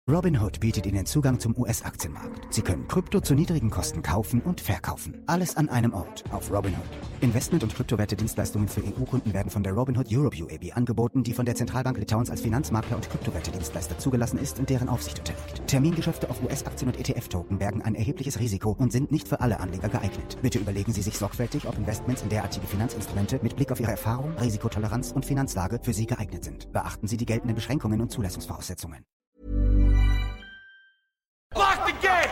Robinhood bietet Ihnen Zugang zum US-Aktienmarkt. Sie können Krypto zu niedrigen Kosten kaufen und verkaufen. Alles an einem Ort auf Robinhood. Investment- und Kryptowerte-Dienstleistungen für EU-Kunden werden von der Robinhood Europe UAB angeboten, die von der Zentralbank Litauens als Finanzmakler und Kryptowerte-Dienstleister zugelassen ist und deren Aufsicht unterliegt. Termingeschäfte auf US-Aktien und ETF-Token bergen ein erhebliches Risiko und sind nicht für alle Anleger geeignet. Bitte überlegen Sie sich sorgfältig, ob Investments in derartige Finanzinstrumente mit Blick auf Ihre Erfahrung, Risikotoleranz und Finanzlage für Sie geeignet sind. Beachten Sie die geltenden Beschränkungen und Zulassungsvoraussetzungen. Lock the gate!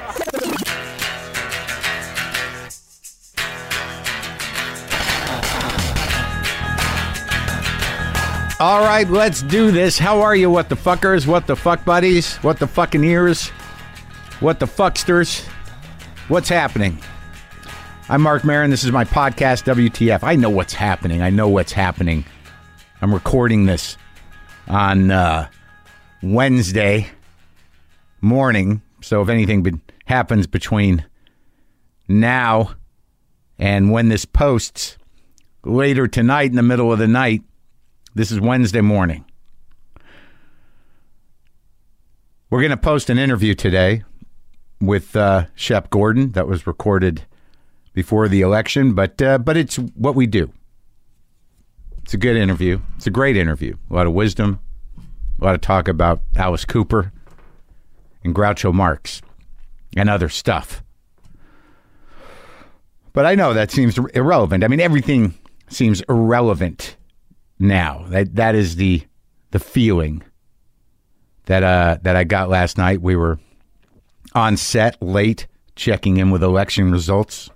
All right, let's do this. How are you, what the fuckers, what the fuck buddies, what the fucking ears, what the fucksters? What's happening? I'm Mark Maron. This is my podcast, WTF. I know what's happening. I'm recording this on Wednesday morning. So if anything happens between now and when this posts later tonight in the middle of the night, this is Wednesday morning. We're going to post an interview today with Shep Gordon that was recorded before the election, but it's what we do. It's a good interview. It's a great interview. A lot of wisdom, a lot of talk about Alice Cooper and Groucho Marx and other stuff. But I know that seems irrelevant. I mean, everything seems irrelevant now. That is the feeling that I got last night. We were on set late, checking in with election results,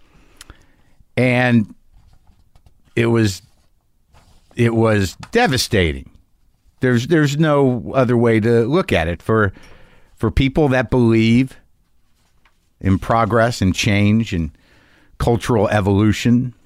and it was devastating. There's no other way to look at it for people that believe in progress and change and cultural evolution.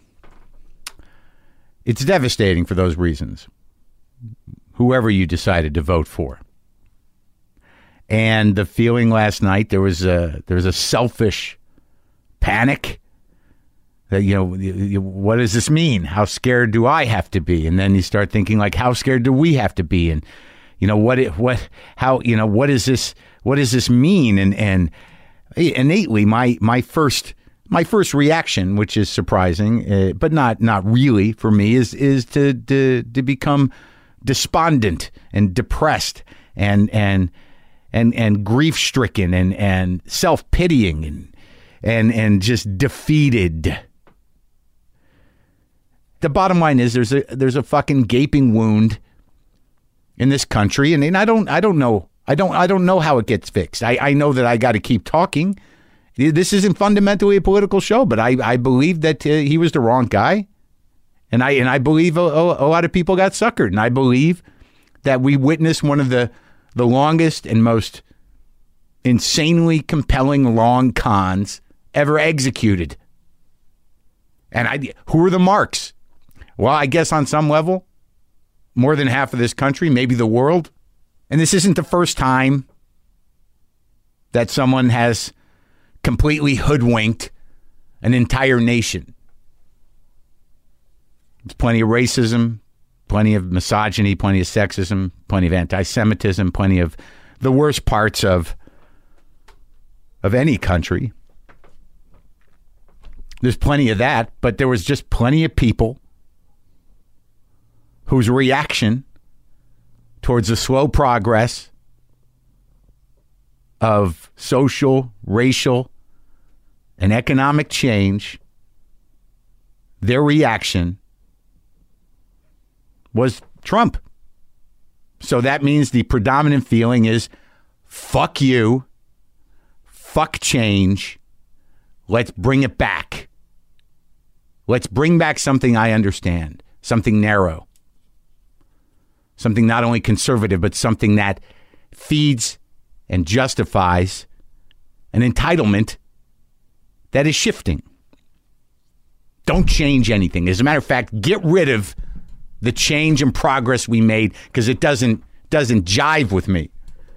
It's devastating for those reasons, whoever you decided to vote for. And the feeling last night, there was a selfish panic that, what does this mean? How scared do I have to be? And then you start thinking, like, how scared do we have to be? And what does this mean? And innately, my first reaction, which is surprising, but not really for me, is to become despondent and depressed and grief stricken and self pitying and just defeated. The bottom line is there's a fucking gaping wound in this country, and I don't know how it gets fixed. I know that I got to keep talking. This isn't fundamentally a political show, but I believe that he was the wrong guy, and I believe a lot of people got suckered, and I believe that we witnessed one of the longest and most insanely compelling long cons ever executed. And who are the marks? Well, I guess on some level, more than half of this country, maybe the world. And this isn't the first time that someone has completely hoodwinked an entire nation. There's plenty of racism, plenty of misogyny, plenty of sexism, plenty of anti-Semitism, plenty of the worst parts of any country. There's plenty of that, but there was just plenty of people whose reaction towards the slow progress of social, racial, and economic change, their reaction was Trump. So that means the predominant feeling is, fuck you, fuck change, let's bring it back. Let's bring back something I understand, something narrow. Something not only conservative, but something that feeds and justifies an entitlement that is shifting. Don't change anything. As a matter of fact, get rid of the change and progress we made, because it doesn't jive with me.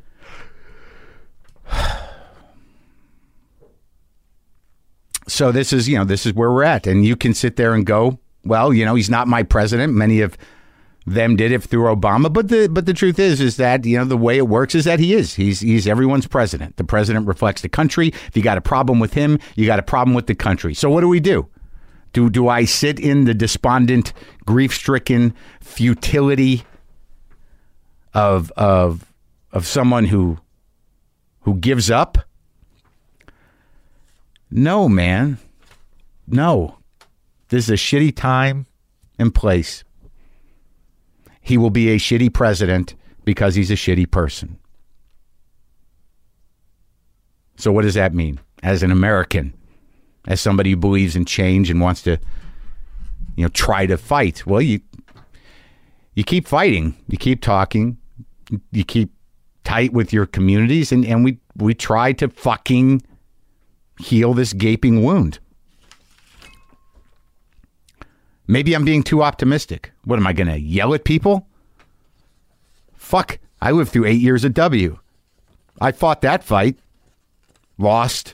So this is where we're at. And you can sit there and go, well, he's not my president. Many of them did it through Obama. But the truth is that, the way it works is that he's everyone's president. The president reflects the country. If you got a problem with him, you got a problem with the country. So what do? Do I sit in the despondent, grief-stricken futility of someone who gives up? No, man. No. This is a shitty time and place. He will be a shitty president because he's a shitty person. So what does that mean? As an American, as somebody who believes in change and wants to, try to fight. Well, you keep fighting. You keep talking. You keep tight with your communities. And we try to fucking heal this gaping wound. Maybe I'm being too optimistic. What, am I going to yell at people? Fuck, I lived through 8 years of W. I fought that fight. Lost.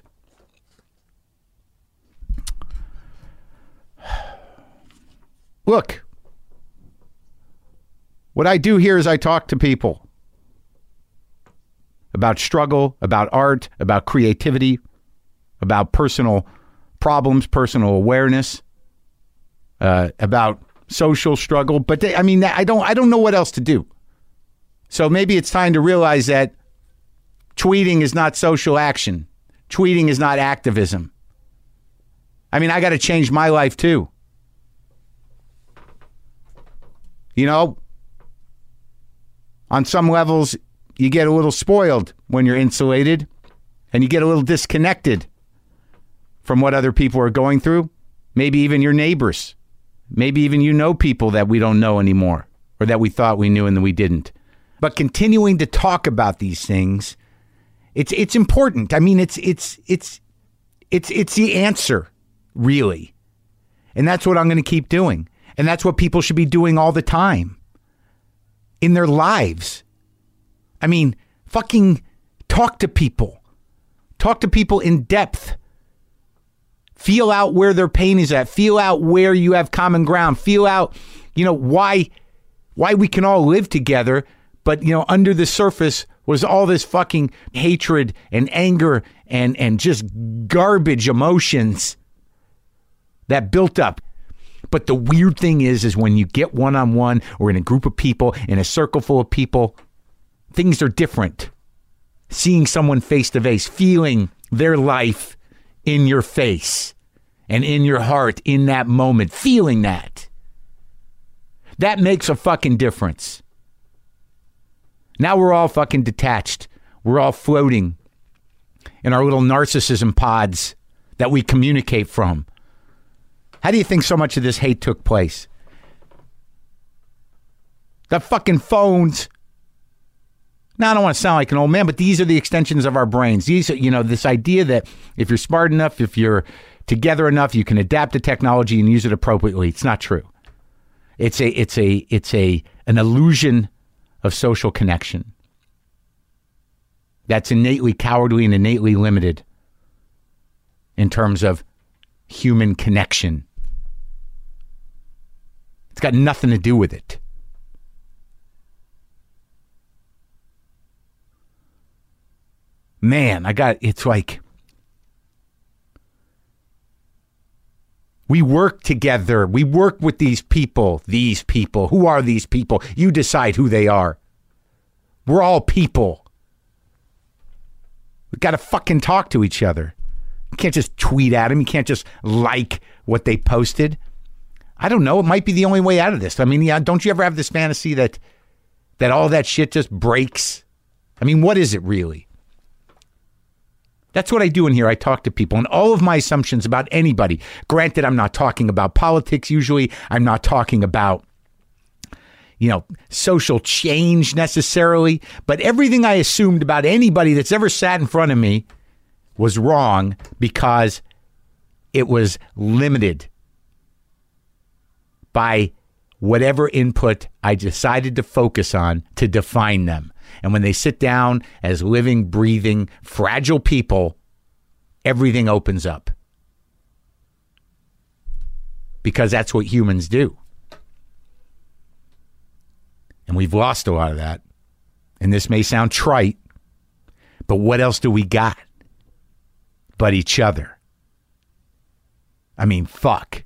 Look, what I do here is I talk to people about struggle, about art, about creativity, about personal problems, personal awareness. About social struggle, but I don't know what else to do. So maybe it's time to realize that tweeting is not social action. Tweeting is not activism. I got to change my life too. On some levels, you get a little spoiled when you're insulated, and you get a little disconnected from what other people are going through. Maybe even your neighbors. Maybe even people that we don't know anymore, or that we thought we knew and then we didn't. But continuing to talk about these things, it's important. It's the answer, really. And that's what I'm going to keep doing. And that's what people should be doing all the time in their lives. Fucking talk to people. Talk to people in depth. Feel out where their pain is at. Feel out where you have common ground. Feel out, why we can all live together. But, under the surface was all this fucking hatred and anger and just garbage emotions that built up. But the weird thing is when you get one-on-one or in a group of people, in a circle full of people, things are different. Seeing someone face to face, feeling their life in your face and in your heart in that moment, feeling that makes a fucking difference. Now we're all fucking detached. We're all floating in our little narcissism pods that we communicate from. How do you think so much of this hate took place? The fucking phones. Now, I don't want to sound like an old man, but these are the extensions of our brains. These are, this idea that if you're smart enough, if you're together enough, you can adapt to technology and use it appropriately. It's not true. It's an illusion of social connection that's innately cowardly and innately limited in terms of human connection. It's got nothing to do with it. Man, it's like we work together. We work with these people. These people. Who are these people? You decide who they are. We're all people. We got to fucking talk to each other. You can't just tweet at them. You can't just like what they posted. I don't know. It might be the only way out of this. Don't you ever have this fantasy that all that shit just breaks? What is it really? That's what I do in here. I talk to people, and all of my assumptions about anybody. Granted, I'm not talking about politics usually. I'm not talking about, social change necessarily. But everything I assumed about anybody that's ever sat in front of me was wrong because it was limited by whatever input I decided to focus on to define them. And when they sit down as living, breathing, fragile people, everything opens up. Because that's what humans do. And we've lost a lot of that. And this may sound trite, but what else do we got but each other? I mean, fuck.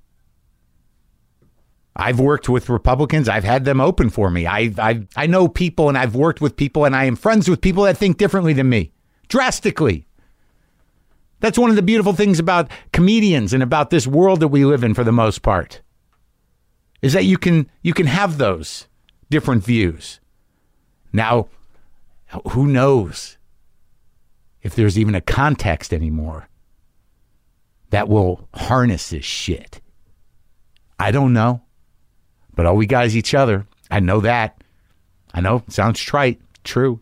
I've worked with Republicans. I've had them open for me. I know people, and I've worked with people, and I am friends with people that think differently than me. Drastically. That's one of the beautiful things about comedians and about this world that we live in for the most part, is that you can have those different views. Now, who knows if there's even a context anymore that will harness this shit? I don't know. But all we got is each other. I know that. I know it sounds trite. True.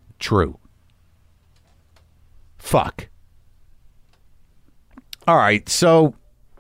Fuck. All right, so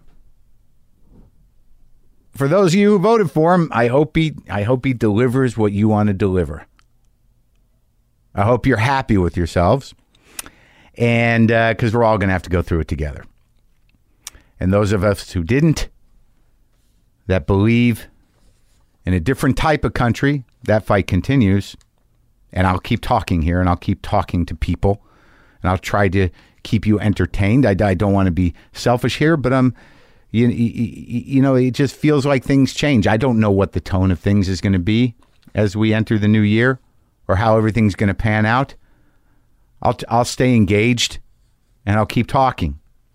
for those of you who voted for him, I hope he delivers what you want to deliver. I hope you're happy with yourselves, and because we're all going to have to go through it together. And those of us who didn't, that believe in a different type of country, that fight continues. And I'll keep talking here, and I'll keep talking to people, and I'll try to keep you entertained. I don't want to be selfish here, but you know, it just feels like things change. I don't know what the tone of things is going to be as we enter the new year, or how everything's going to pan out. I'll stay engaged, and I'll keep talking.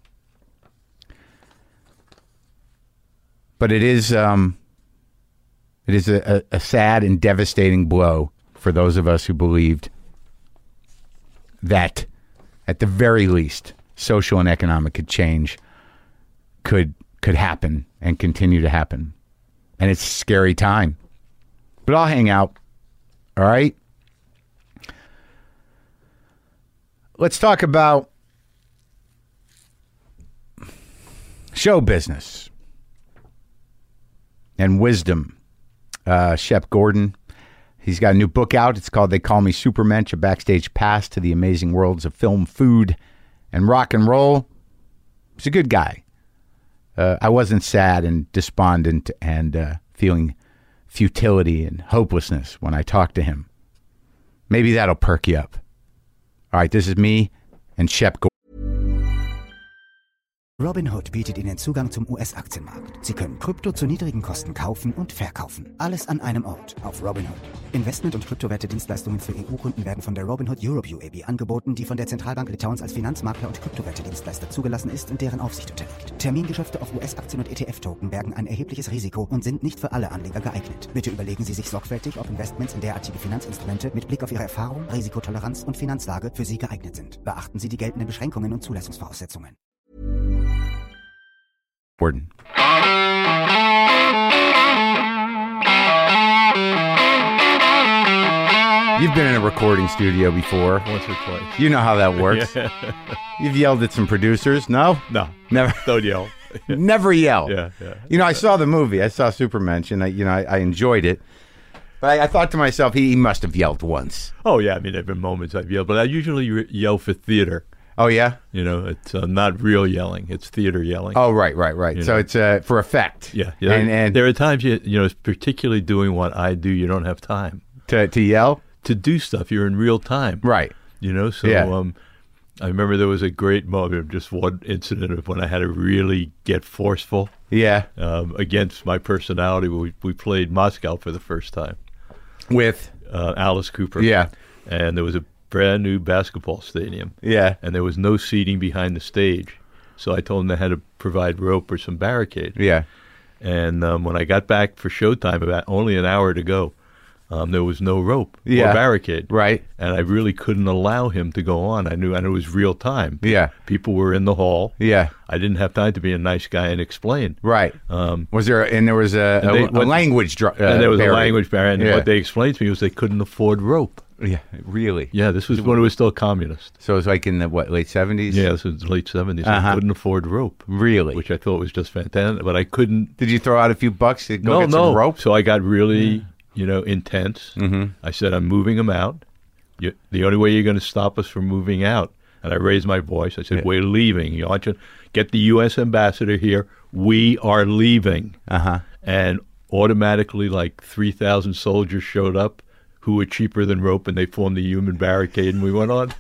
But it is a sad and devastating blow for those of us who believed that, at the very least, social and economic change could happen and continue to happen. And it's a scary time. But I'll hang out. All right? Let's talk about show business and wisdom. Shep Gordon, he's got a new book out. It's called They Call Me Supermensch, a backstage pass to the amazing worlds of film, food, and rock and roll. He's a good guy. I wasn't sad and despondent and feeling futility and hopelessness when I talked to him. Maybe that'll perk you up. All right, this is me and Shep Gordon. Robinhood bietet Ihnen Zugang zum US-Aktienmarkt. Sie können Krypto zu niedrigen Kosten kaufen und verkaufen. Alles an einem Ort auf Robinhood. Investment- und Kryptowerte-Dienstleistungen für EU-Kunden werden von der Robinhood Europe UAB angeboten, die von der Zentralbank Litauens als Finanzmakler und Kryptowerte-Dienstleister zugelassen ist und deren Aufsicht unterliegt. Termingeschäfte auf US-Aktien und ETF-Token bergen ein erhebliches Risiko und sind nicht für alle Anleger geeignet. Bitte überlegen Sie sich sorgfältig, ob Investments in derartige Finanzinstrumente mit Blick auf Ihre Erfahrung, Risikotoleranz und Finanzlage für Sie geeignet sind. Beachten Sie die geltenden Beschränkungen und Zulassungsvoraussetzungen. Gordon. You've been in a recording studio before. Once or twice. You know how that works. Yeah. You've yelled at some producers. No? No. Never. Don't yell. Never yell. Yeah. You know, I saw the movie. I saw Supermensch, and I enjoyed it. But I thought to myself, he must have yelled once. Oh, yeah. I mean, there have been moments I've yelled, but I usually yell for theater. Oh, yeah? You know, it's not real yelling. It's theater yelling. Oh, right. You So know. it's for effect. Yeah. And there are times, particularly doing what I do, you don't have time. To yell? To do stuff. You're in real time. Right. You know, so Yeah. I remember there was a great moment, just one incident of when I had to really get forceful Yeah. against my personality. We played Moscow for the first time. With? Alice Cooper. Yeah. And there was a brand new basketball stadium. Yeah. And there was no seating behind the stage. So I told them they had to provide rope or some barricade. Yeah. And when I got back for showtime, about only an hour to go, there was no rope Yeah. or barricade. Right. And I really couldn't allow him to go on. I knew it was real time. Yeah. People were in the hall. Yeah. I didn't have time to be a nice guy and explain. Right. Was there a language and there was barrier. a language barrier. And Yeah. what they explained to me was they couldn't afford rope. Yeah, really. Yeah, this was when it was still communist. So it was like in the late 70s? Yeah, this was late 70s. Uh-huh. I couldn't afford rope. Really? Which I thought was just fantastic, but I couldn't. Did you throw out a few bucks to go get some rope? So I got really, intense. Mm-hmm. I said, I'm moving them out. The only way you're going to stop us from moving out. And I raised my voice. I said, Yeah. we're leaving. You want to get the U.S. ambassador here. We are leaving. Uh-huh. And automatically, like 3,000 soldiers showed up who were cheaper than rope, and they formed the human barricade, and we went on.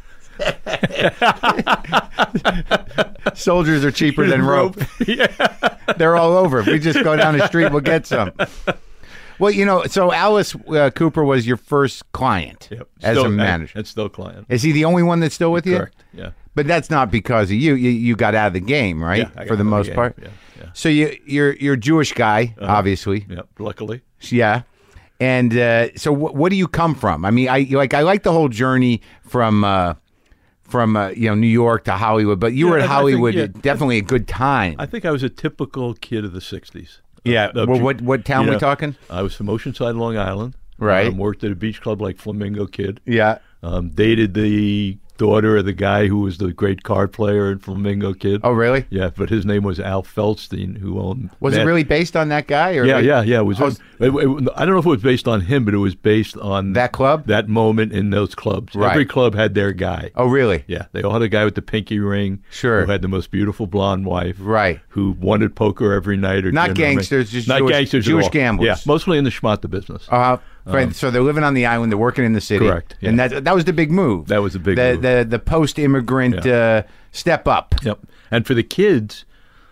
Soldiers are cheaper than rope. Yeah. They're all over. If we just go down the street, we'll get some. Well, so Alice Cooper was your first client as a manager. And still client. Is he the only one that's still with you? Correct, yeah. But that's not because of you. You got out of the game, right? Yeah, for the most part. Yeah. So you're a Jewish guy, obviously. Yeah, luckily. Yeah. And so what do you come from? I mean, I like the whole journey from New York to Hollywood, but you were at Hollywood definitely a good time. I think I was a typical kid of the 60s. Yeah. Well, what town we talking? I was from Oceanside, Long Island. Right. Worked at a beach club like Flamingo Kid. Yeah. Dated the daughter of the guy who was the great card player in Flamingo Kid. Oh, really? Yeah, but his name was Al Feldstein, who owned... Was it really based on that guy? Or Yeah. It was. I don't know if it was based on him, but it was based on... That club? That moment in those clubs. Right. Every club had their guy. Oh, really? Yeah, they all had a guy with the pinky ring. Sure. Who had the most beautiful blonde wife. Right. Who wanted poker every night. Or not gangsters, just not gangsters Jewish at all. gamblers. Yeah, mostly in the schmata business. Right, so they're living on the island. They're working in the city. Correct, yeah. And that was the big move. That was the big move. The post-immigrant step up. Yep. And for the kids,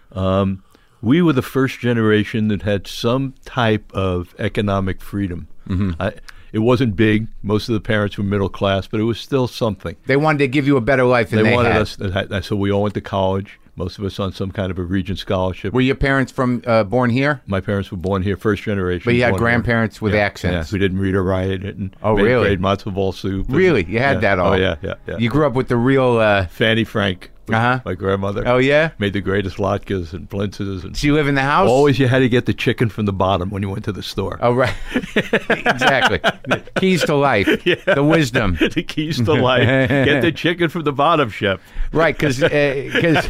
we were the first generation that had some type of economic freedom. Mm-hmm. It wasn't big. Most of the parents were middle class, but it was still something. They wanted to give you a better life than they wanted had. us. So we all went to college. Most of us on some kind of a Regent scholarship. Were your parents born here? My parents were born here, first generation. But you had grandparents with accents. Yeah, who didn't read or write and really? made matzo ball soup. Really? You had that all? Oh, yeah. You grew up with the real... Fanny Frank, my grandmother. Oh, yeah? Made the greatest latkes and blintzes. And did you live in the house? Always you had to get the chicken from the bottom when you went to the store. Oh, right. Exactly. The keys to life. Yeah. The wisdom. The keys to life. Get the chicken from the bottom, chef. Right, because they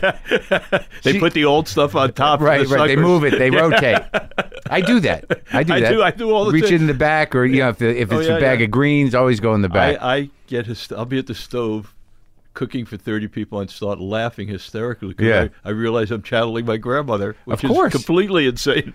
put the old stuff on top. Right. They move it. They rotate. I do that. I do all the time. Reach in the back, or if it's a bag of greens, always go in the back. I'll be at the stove cooking for 30 people and start laughing hysterically. Yeah. I realize I'm channeling my grandmother, which of course. Is completely insane.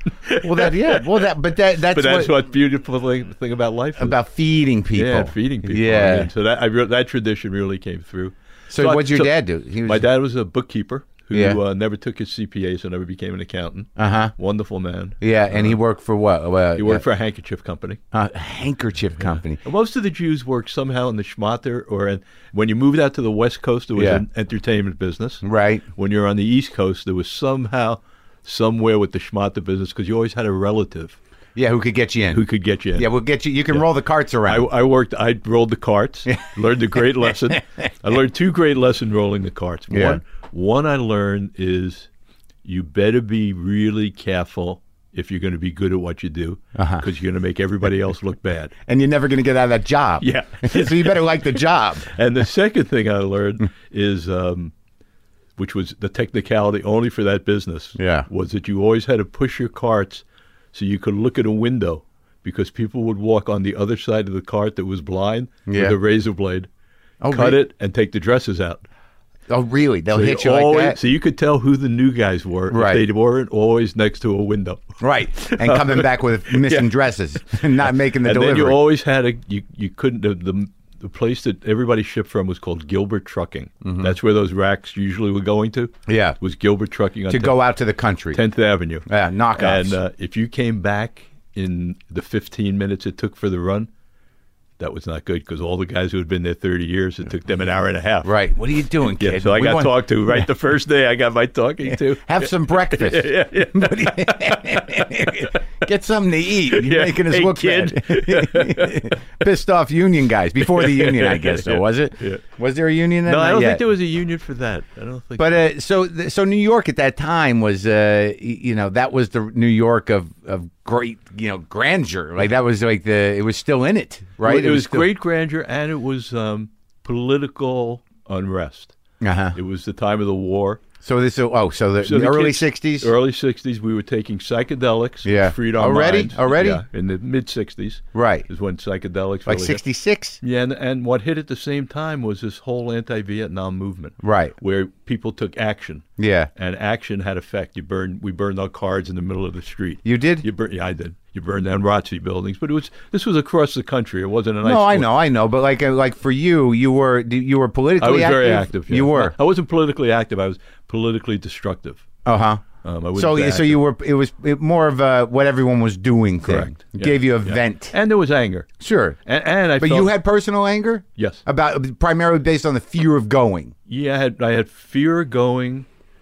That's what beautiful thing about life is. About feeding people. Yeah, feeding people. Yeah. I mean, so that tradition really came through. So what'd your dad do? My dad was a bookkeeper who never took his CPA, so never became an accountant. Wonderful man. Yeah, and he worked for what? He worked for a handkerchief company. A handkerchief company. Most of the Jews worked somehow in the schmatter, when you moved out to the West Coast, there was an entertainment business. Right. When you're on the East Coast, there was somewhere with the schmatter business, because you always had a relative. Yeah, who could get you in? Yeah, we'll get you. You can roll the carts around. I rolled the carts, learned a great lesson. I learned 2 great lessons rolling the carts. One I learned is you better be really careful if you're going to be good at what you do, because you're going to make everybody else look bad. And you're never going to get out of that job. Yeah. So you better like the job. And the second thing I learned is, which was the technicality only for that business, was that you always had to push your carts so you could look at a window, because people would walk on the other side of the cart that was blind with a razor blade, cut it, and take the dresses out. Oh, really? They'll hit you like that? So you could tell who the new guys were if they weren't always next to a window. Right. And coming back with missing dresses and not making the delivery. And then you always had you couldn't, the place that everybody shipped from was called Gilbert Trucking. Mm-hmm. That's where those racks usually were going to. Yeah. Was Gilbert Trucking. To go out to the country. 10th Avenue. Yeah, knockoffs. And if you came back in the 15 minutes it took for the run, that was not good, because all the guys who had been there 30 years, it took them an hour and a half. Right. What are you doing, kid? Yeah, so I got talked to the first day. I got my talking to. Have some breakfast. Get something to eat. You're making us look kid. bad. Pissed off union guys before the union, I guess. So was it? Yeah. Was there a union then? No, I don't think there was a union for that. I don't think. But so New York at that time was, that was the New York of great, grandeur. Like that was like it was still in it, right? Well, it was great grandeur, and it was political unrest. It was the time of the war. So the early 60s? Early 60s, we were taking psychedelics. Yeah. Freed our minds. Already? Yeah, in the mid-60s. Right. Is when psychedelics like really 66? Yeah, and what hit at the same time was this whole anti-Vietnam movement. Right. Where people took action. Yeah. And action had effect. We burned our cards in the middle of the street. You did? Yeah, I did. You burned down ROTC buildings, but this was across the country. It wasn't a nice. No, I know, but like for you, you were politically active. I was very active. Yeah. You were. I wasn't politically active. I was politically destructive. So you were. It was more of a what everyone was doing thing. Correct. It gave you a vent, and there was anger. Sure, and I. But you had personal anger. Yes. About primarily based on the fear of going. Yeah, I had fear of going.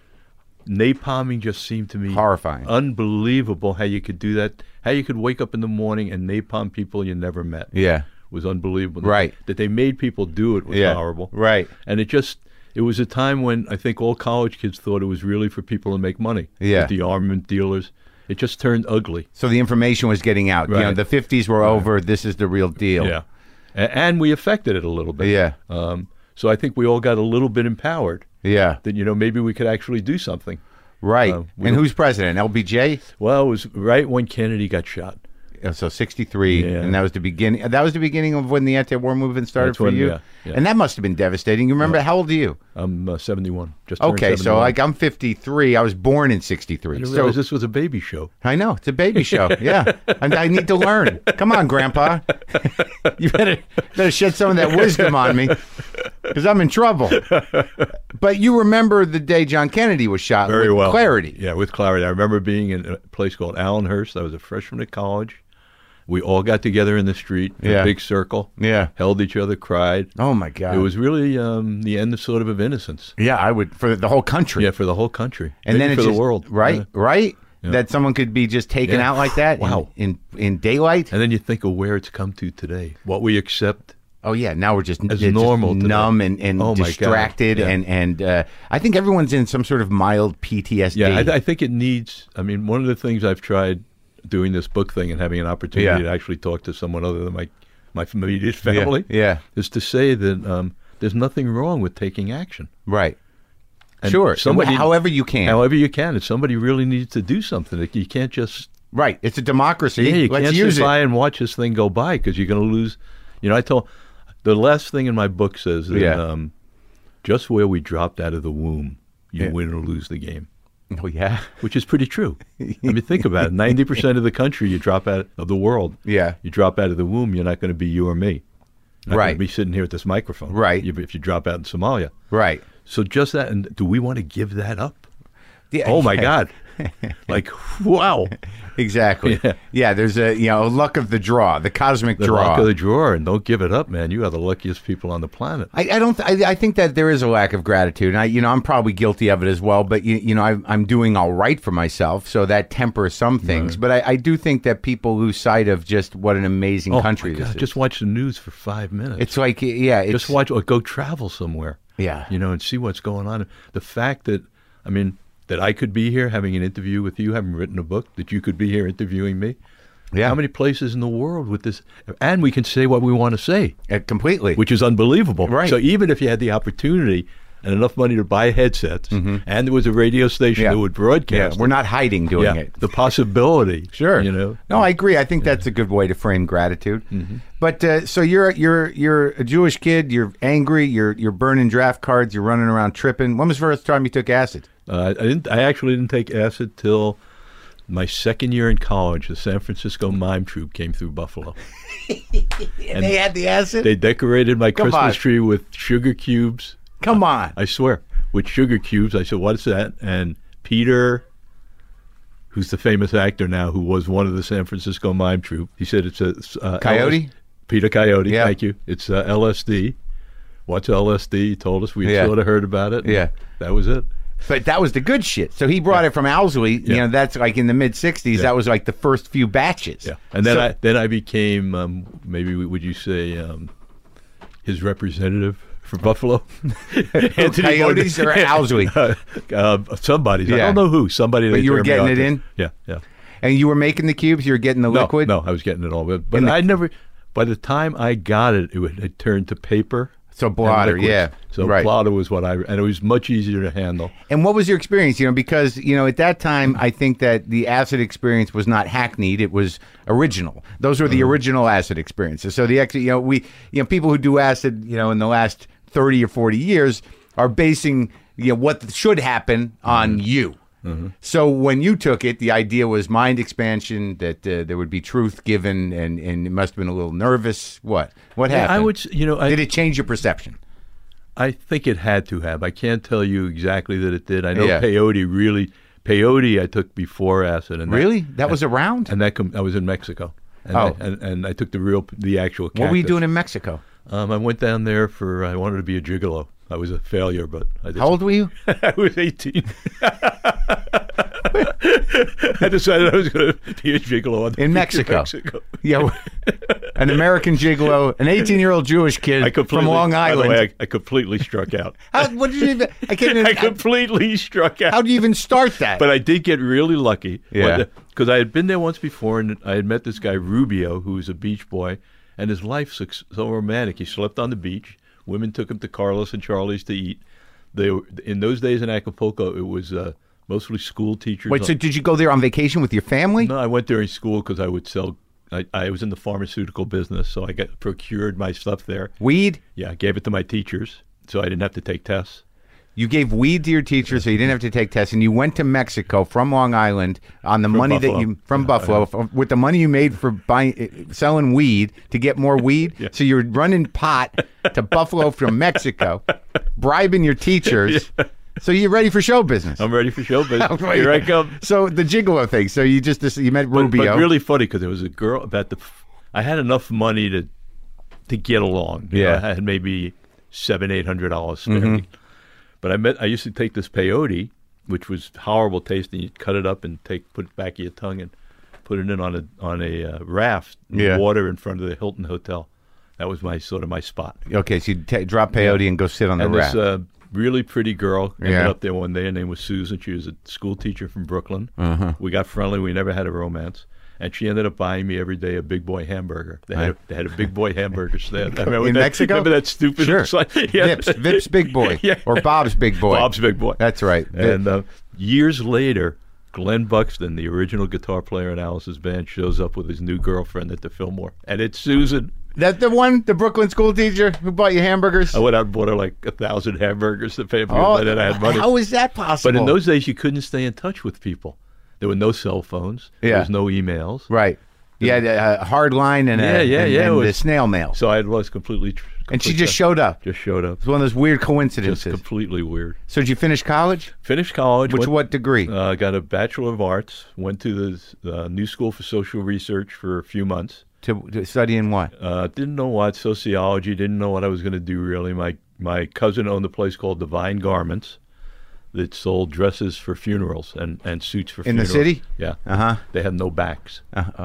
Napalming just seemed to me horrifying, unbelievable. How you could do that? How you could wake up in the morning and napalm people you never met? Yeah, was unbelievable. Right. That they made people do it was horrible. Right. And it was a time when I think all college kids thought it was really for people to make money. Yeah. With the armament dealers. It just turned ugly. So the information was getting out. Right. You know, the 50s were over. This is the real deal. Yeah. And we affected it a little bit. Yeah. So I think we all got a little bit empowered. Yeah. That, maybe we could actually do something. Right. And who's president? LBJ? Well, it was right when Kennedy got shot. So 63, and that was the beginning. That was the beginning of when the anti-war movement started for you. Yeah. And that must have been devastating. You remember? How old are you? I'm 71. Just turned okay. 71. So I'm 53. I was born in 63. I didn't realize this was a baby show. I know it's a baby show. Yeah, and I need to learn. Come on, Grandpa. You better shed some of that wisdom on me, because I'm in trouble. But you remember the day John Kennedy was shot? Very with well. Clarity. Yeah, with clarity. I remember being in a place called Allenhurst. I was a freshman at college. We all got together in the street, in a big circle. Yeah. Held each other, cried. Oh, my God. It was really the end of innocence. Yeah, I would, for the whole country. Yeah, for the whole country. And maybe then for the world. Right, right? Yeah. That someone could be just taken out like that in daylight. And then you think of where it's come to today. What we accept. Oh, yeah. Now we're just normal just numb and distracted. Yeah. And I think everyone's in some sort of mild PTSD. Yeah, I think it needs, one of the things I've tried doing this book thing and having an opportunity to actually talk to someone other than my immediate family is to say that there's nothing wrong with taking action. Right. And sure. However you can. However you can. If somebody really needs to do something, you can't just... Right. It's a democracy. Yeah, you Let's can't use sit by and watch this thing go by because you're going to lose... I told... The last thing in my book says that just where we dropped out of the womb, you win or lose the game. Oh, yeah. Which is pretty true. Think about it. 90% of the country you drop out of the world. Yeah. You drop out of the womb, you're not going to be you or me. Not right. going to be sitting here at this microphone. Right. If you drop out in Somalia. Right. So just that, and do we want to give that up? Yeah. Oh, my God. Like, wow. Exactly. Yeah, there's a luck of the draw, the cosmic draw. The luck of the draw, and don't give it up, man. You are the luckiest people on the planet. I think that there is a lack of gratitude, and I'm probably guilty of it as well. But I'm doing all right for myself, so that tempers some things. Right. But I do think that people lose sight of just what an amazing country this is. Just watch the news for 5 minutes. It's like just watch or go travel somewhere. Yeah, and see what's going on. The fact that that I could be here having an interview with you, having written a book, that you could be here interviewing me. Yeah. How many places in the world with this? And we can say what we want to say. Completely. Which is unbelievable. Right. So even if you had the opportunity and enough money to buy headsets, and there was a radio station that would broadcast. Yeah, we're not hiding doing it. The possibility. Sure. No, I agree. I think that's a good way to frame gratitude. Mm-hmm. But so you're a Jewish kid, you're angry, you're burning draft cards, you're running around tripping. When was the first time you took acid? I actually didn't take acid till my second year in college. The San Francisco Mime Troupe came through Buffalo. And they had the acid? They decorated my Christmas tree with sugar cubes. Come on. I swear. With sugar cubes. I said, what is that? And Peter, who's the famous actor now, who was one of the San Francisco Mime Troupe, he said it's a... Coyote? Peter Coyote, thank you. It's LSD. What's LSD? He told us. We sort of heard about it. Yeah. That was it. But that was the good shit. So he brought it from Owsley. That's like in the mid '60s. That was like the first few batches. Yeah, and then I became maybe would you say his representative for Buffalo? Coyotes or Owsley? Somebody. I don't know who. Somebody. But you were getting it in. Yeah. And you were making the cubes. You were getting the liquid. No, I was getting it all. But I never. By the time I got it, it turned to paper. So blotter, So blotter was and it was much easier to handle. And what was your experience? Because at that time, I think that the acid experience was not hackneyed; it was original. Those were the original acid experiences. So people who do acid, in the last 30 or 40 years, are basing what should happen on you. Mm-hmm. So when you took it, the idea was mind expansion, that there would be truth given, and it must have been a little nervous. What happened? I would, did it change your perception? I think it had to have. I can't tell you exactly that it did. I know peyote I took before acid. And that was around? And I was in Mexico. And and I took the actual cactus. What were you doing in Mexico? I went down there I wanted to be a gigolo. I was a failure, but I did. How old were you? I was 18. I decided I was going to be a gigolo in Mexico. Yeah, an American gigolo, an 18-year-old Jewish kid from Long Island. By the way, I completely struck out. What did you even? I completely struck out. How did you even start that? But I did get really lucky. Yeah, because I had been there once before, and I had met this guy Rubio, who was a beach boy, and his life's so romantic. He slept on the beach. Women took him to Carlos and Charlie's to eat. In those days in Acapulco, it was mostly school teachers. Wait, so did you go there on vacation with your family? No, I went there in school because I would sell. I was in the pharmaceutical business, so I procured my stuff there. Weed? Yeah, I gave it to my teachers, so I didn't have to take tests. You gave weed to your teachers, so you didn't have to take tests, and you went to Mexico from Long Island on the money Buffalo. Buffalo with the money you made for selling weed to get more weed. Yeah. So you're running pot to Buffalo from Mexico, bribing your teachers. Yeah. So you're ready for show business. I'm ready for show business. Here I come. So the gigolo thing. So you met Rubio. But really funny because there was a girl I had enough money to get along. You know, I had maybe $700-800 spare. Mm-hmm. But I used to take this peyote, which was horrible tasting. You'd cut it up and put it back in your tongue and put it in on a raft in water in front of the Hilton Hotel. That was my spot. Okay, so you'd drop peyote and go sit on the raft. This really pretty girl ended up there one day. Her name was Susan. She was a school teacher from Brooklyn. Uh-huh. We got friendly. We never had a romance. And she ended up buying me every day a Big Boy hamburger. They had a Big Boy hamburger stand. In Mexico? Remember that stupid? Sure. Vip's Big Boy. Yeah. Or Bob's Big Boy. Bob's Big Boy. That's right. And years later, Glenn Buxton, the original guitar player in Alice's band, shows up with his new girlfriend at the Fillmore. And it's Susan. That's the one, the Brooklyn school teacher who bought you hamburgers? I went out and bought her like 1,000 hamburgers to pay for it, and I had money. How is that possible? But in those days, you couldn't stay in touch with people. There were no cell phones. There was no emails. Right. You had a hard line and the snail mail. So I lost completely. And she just showed up. Just showed up. It's one of those weird coincidences. Just completely weird. So did you finish college? Finished college. What degree? Got a Bachelor of Arts. Went to the New School for Social Research for a few months. To study in what? Didn't know what. Sociology. Didn't know what I was going to do really. My cousin owned a place called Divine Garments that sold dresses for funerals and suits for funerals. In the city? Yeah. Uh-huh. They had no backs.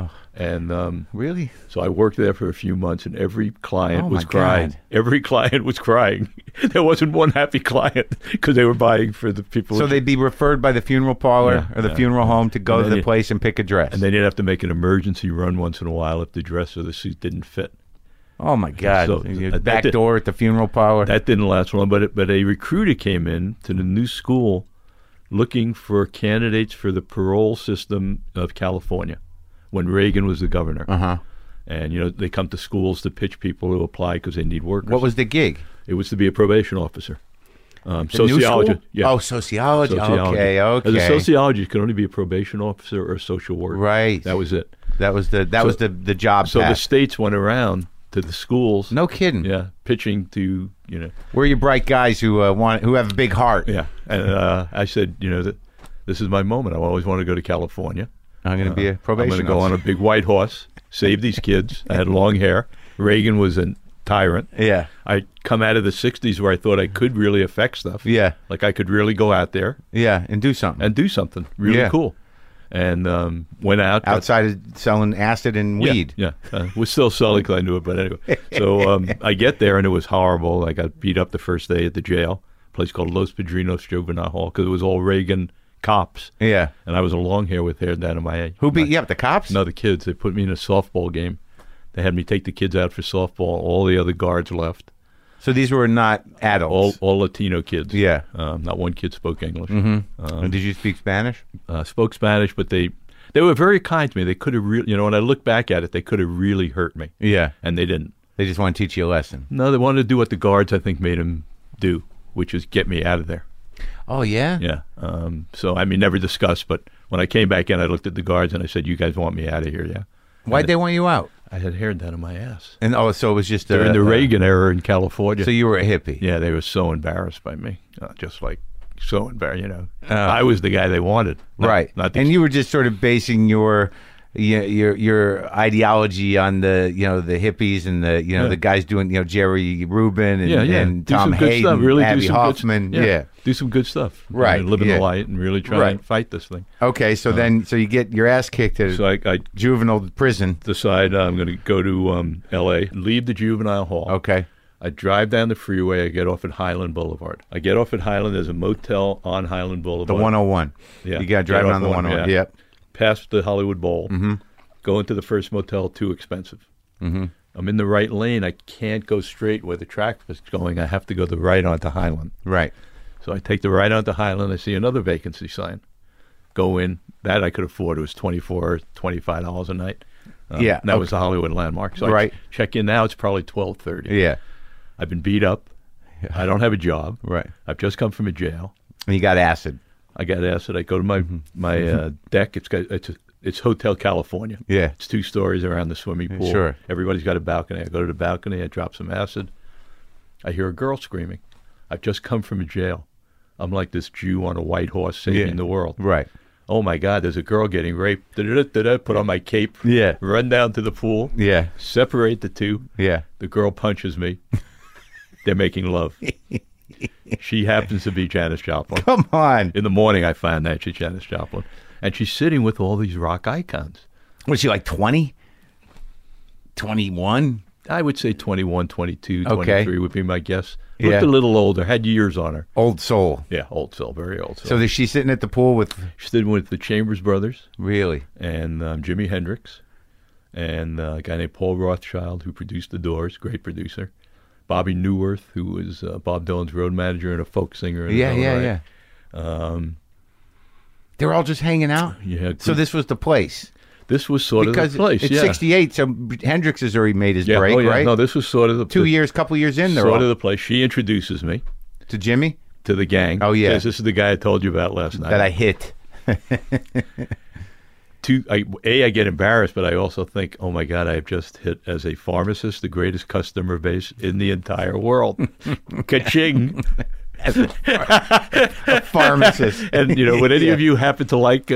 And really? So I worked there for a few months, and every client was crying. God. Every client was crying. There wasn't one happy client because they were buying for the people. So they'd be referred by the funeral parlor or the funeral home to go to the place and pick a dress. And they didn't have to make an emergency run once in a while if the dress or the suit didn't fit. Oh, my God. So, back door at the funeral parlor? That didn't last long, but a recruiter came in to the new school looking for candidates for the parole system of California when Reagan was the governor. Uh-huh. And, they come to schools to pitch people who apply because they need workers. What was the gig? It was to be a probation officer. Sociology. Yeah. Oh, sociology. Okay. As a sociologist, you could only be a probation officer or a social worker. Right. That was it. That was the job. So the states went around to the schools. No kidding. Yeah, pitching to We're you bright guys who have a big heart. Yeah, and I said, this is my moment. I always want to go to California. I'm going to be a probation. I'm going to go on a big white horse, save these kids. I had long hair. Reagan was a tyrant. Yeah, I come out of the '60s where I thought I could really affect stuff. Yeah, like I could really go out there. Yeah, and do something. Really cool. And went out. Outside of selling acid and weed. Yeah. Was still selling because I knew it, but anyway. So I get there, and it was horrible. I got beat up the first day at the jail, a place called Los Padrinos Juvenile Hall, because it was all Reagan cops. Yeah. And I was a long hair with hair down to my head. Who beat you up, the cops? No, the kids. They put me in a softball game. They had me take the kids out for softball. All the other guards left. So these were not adults? All Latino kids. Yeah. Not one kid spoke English. Mm-hmm. And did you speak Spanish? Spoke Spanish, but they were very kind to me. They could have really, when I look back at it, they could have really hurt me. Yeah. And they didn't. They just want to teach you a lesson. No, they wanted to do what the guards, I think, made them do, which is get me out of there. Oh, yeah? Yeah. So, I mean, never discussed, but when I came back in, I looked at the guards and I said, you guys want me out of here, yeah? Why'd they want you out? I had hair down in my ass. And so it was just during the Reagan era in California. So you were a hippie? Yeah, they were so embarrassed by me. Just like so embarrassed, I was the guy they wanted. Right. And you were just sort of basing your ideology on the the hippies and the guys doing Jerry Rubin and Tom Hayden, really Abby Hoffman. Do some good stuff. Right. Live in the light and really try and fight this thing. Okay, so then you get your ass kicked at I juvenile prison. Decide I'm going to go to L.A., leave the juvenile hall. Okay. I drive down the freeway. I get off at Highland Boulevard. I get off at Highland. There's a motel on Highland Boulevard. The 101. Yeah. You got to drive on the 101. Yeah. Yep. Past the Hollywood Bowl. Mm-hmm. Go into the first motel, too expensive. Mm-hmm. I'm in the right lane. I can't go straight where the traffic is going. I have to go the right onto Highland. Right. So I take the right onto Highland. I see another vacancy sign. Go in. That I could afford. It was $24, $25 a night. That was the Hollywood Landmark. So I check in now. It's probably $12:30. Yeah. I've been beat up. Yeah. I don't have a job. Right. I've just come from a jail. And you got acid. I got acid. I go to my deck. It's Hotel California. Yeah. It's 2 stories around the swimming pool. Sure. Everybody's got a balcony. I go to the balcony. I drop some acid. I hear a girl screaming. I've just come from a jail. I'm like this Jew on a white horse saving the world. Right. Oh, my God, there's a girl getting raped. Put on my cape. Yeah. Run down to the pool. Yeah. Separate the two. Yeah. The girl punches me. They're making love. She happens to be Janis Joplin. Come on. In the morning, I find that she's Janis Joplin. And she's sitting with all these rock icons. Was she like 20? 21? I would say 21, 22, 23 would be my guess. Yeah. Looked a little older, had years on her. Old soul. Yeah, old soul, very old soul. So is she sitting at the pool with... She's sitting with the Chambers Brothers. Really? And Jimi Hendrix. And a guy named Paul Rothchild, who produced The Doors, great producer. Bobby Newirth, who was Bob Dylan's road manager and a folk singer. Yeah. They were all just hanging out? Yeah. So this was the place? This was sort of the place, it's 68, so Hendrix has already made his break, right? No, this was sort of the... 2 years, couple years in there. Sort of the place. She introduces me. To Jimmy? To the gang. Oh, yeah. This is the guy I told you about last night. That I hit. I get embarrassed, but I also think, oh, my God, I have just hit, as a pharmacist, the greatest customer base in the entire world. Ka-ching. A pharmacist. And, would any of you happen to like...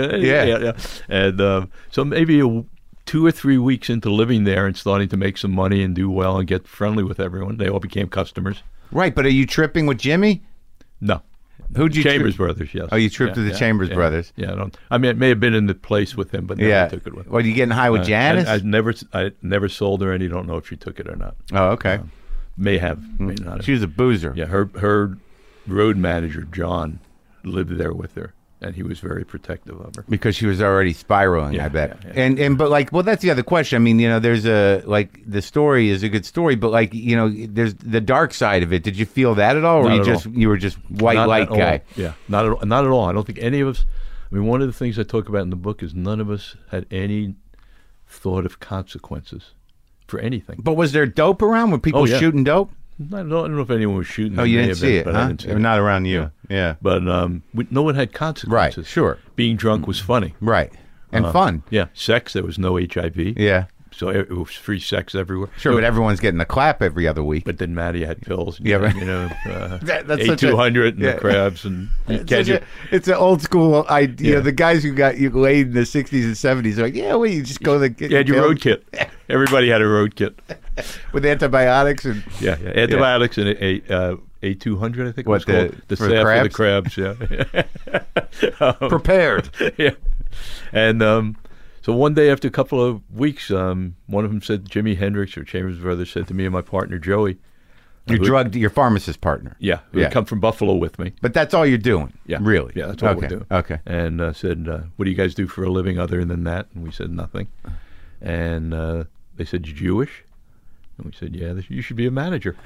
And so maybe 2 or 3 weeks into living there and starting to make some money and do well and get friendly with everyone, they all became customers. Right, but are you tripping with Jimmy? No. Who'd you Chambers Brothers, yes. Oh, you tripped with the Chambers Brothers? Yeah, I mean, it may have been in the place with him, but never took it with him. Well, you getting high with Janis? I never sold her any. Don't know if she took it or not. Oh, okay. May have, may not have. She was a boozer. Yeah, her road manager, John, lived there with her, and he was very protective of her. Because she was already spiraling, I bet. Yeah. But that's the other question. I mean, there's the story is a good story, but there's the dark side of it. Did you feel that at all? Or you were just white light guy? Yeah, not at all. I don't think any of us, I mean, one of the things I talk about in the book is none of us had any thought of consequences for anything. But was there dope around? Were people shooting dope? I don't know if anyone was shooting. Oh, you didn't see it, huh? I didn't see it. Not around you. Yeah. But no one had consequences. Right, sure. Being drunk was funny. Right. And fun. Yeah. Sex, there was no HIV. Yeah. So it was free sex everywhere. Sure, but everyone's getting a clap every other week. But then Maddie had pills. Yeah, right. That's A200 and the crabs. And it's an old school idea. The guys who got you laid in the 60s and 70s are like, you just go to the... You had your road kit. Everybody had a road kit. With antibiotics and... Yeah. Antibiotics and A200, I think it was called. The salve for the crabs, Prepared. Yeah. And... So one day after a couple of weeks, one of them said, Jimi Hendrix or Chambers Brothers said to me and my partner, Joey. Your pharmacist partner. Yeah. Who had come from Buffalo with me. But that's all you're doing? Yeah. Really? Yeah, that's all we're doing. Okay. And said, what do you guys do for a living other than that? And we said, nothing. And they said, you Jewish? And we said, yeah, you should be a manager.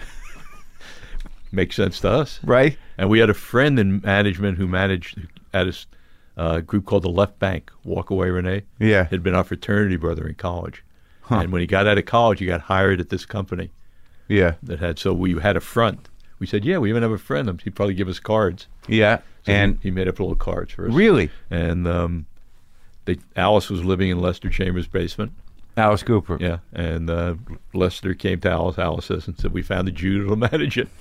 Makes sense to us. Right. And we had a friend in management who managed at a group called the Left Bank, Walkaway Renee. Yeah. Had been our fraternity brother in college. Huh. And when he got out of college, he got hired at this company. Yeah. So we had a front. We said, yeah, we even have a friend. He'd probably give us cards. Yeah. So and he made up little cards for us. Really? And Alice was living in Lester Chambers' basement. Alice Cooper. Yeah. And Lester came to Alice says, and said, we found a Jew that'll manage it.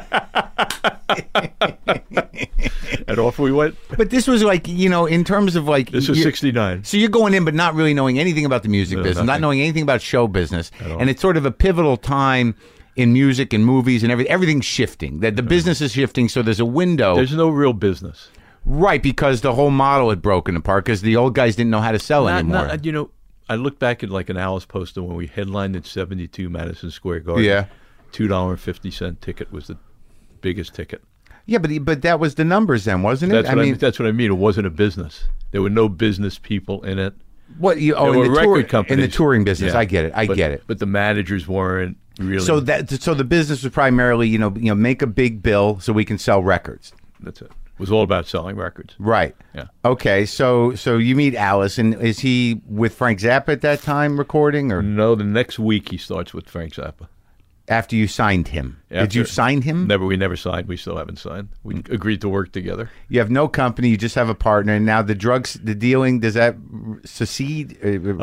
And off we went. But this was like, in terms of like... This was 69. So you're going in but not really knowing anything about the music business, nothing. not knowing anything about show business. And it's sort of a pivotal time in music and movies and everything's shifting. That the business is shifting, so there's a window. There's no real business. Right, because the whole model had broken apart because the old guys didn't know how to sell anymore. I look back at like an Alice poster when we headlined at 72 Madison Square Garden. Yeah. $2.50 ticket was the biggest ticket. Yeah, but that was the numbers then, wasn't it? That's what I mean. It wasn't a business. There were no business people in it. What there were record companies in the touring business? Yeah. I get it. I get it. But the managers weren't really. So the business was primarily make a big bill so we can sell records. That's it. It was all about selling records. Right. Yeah. Okay. So you meet Alice, and is he with Frank Zappa at that time recording, or no? The next week he starts with Frank Zappa. After you signed him. Did you sign him? We never signed. We still haven't signed. We agreed to work together. You have no company. You just have a partner. And now the dealing, does that secede?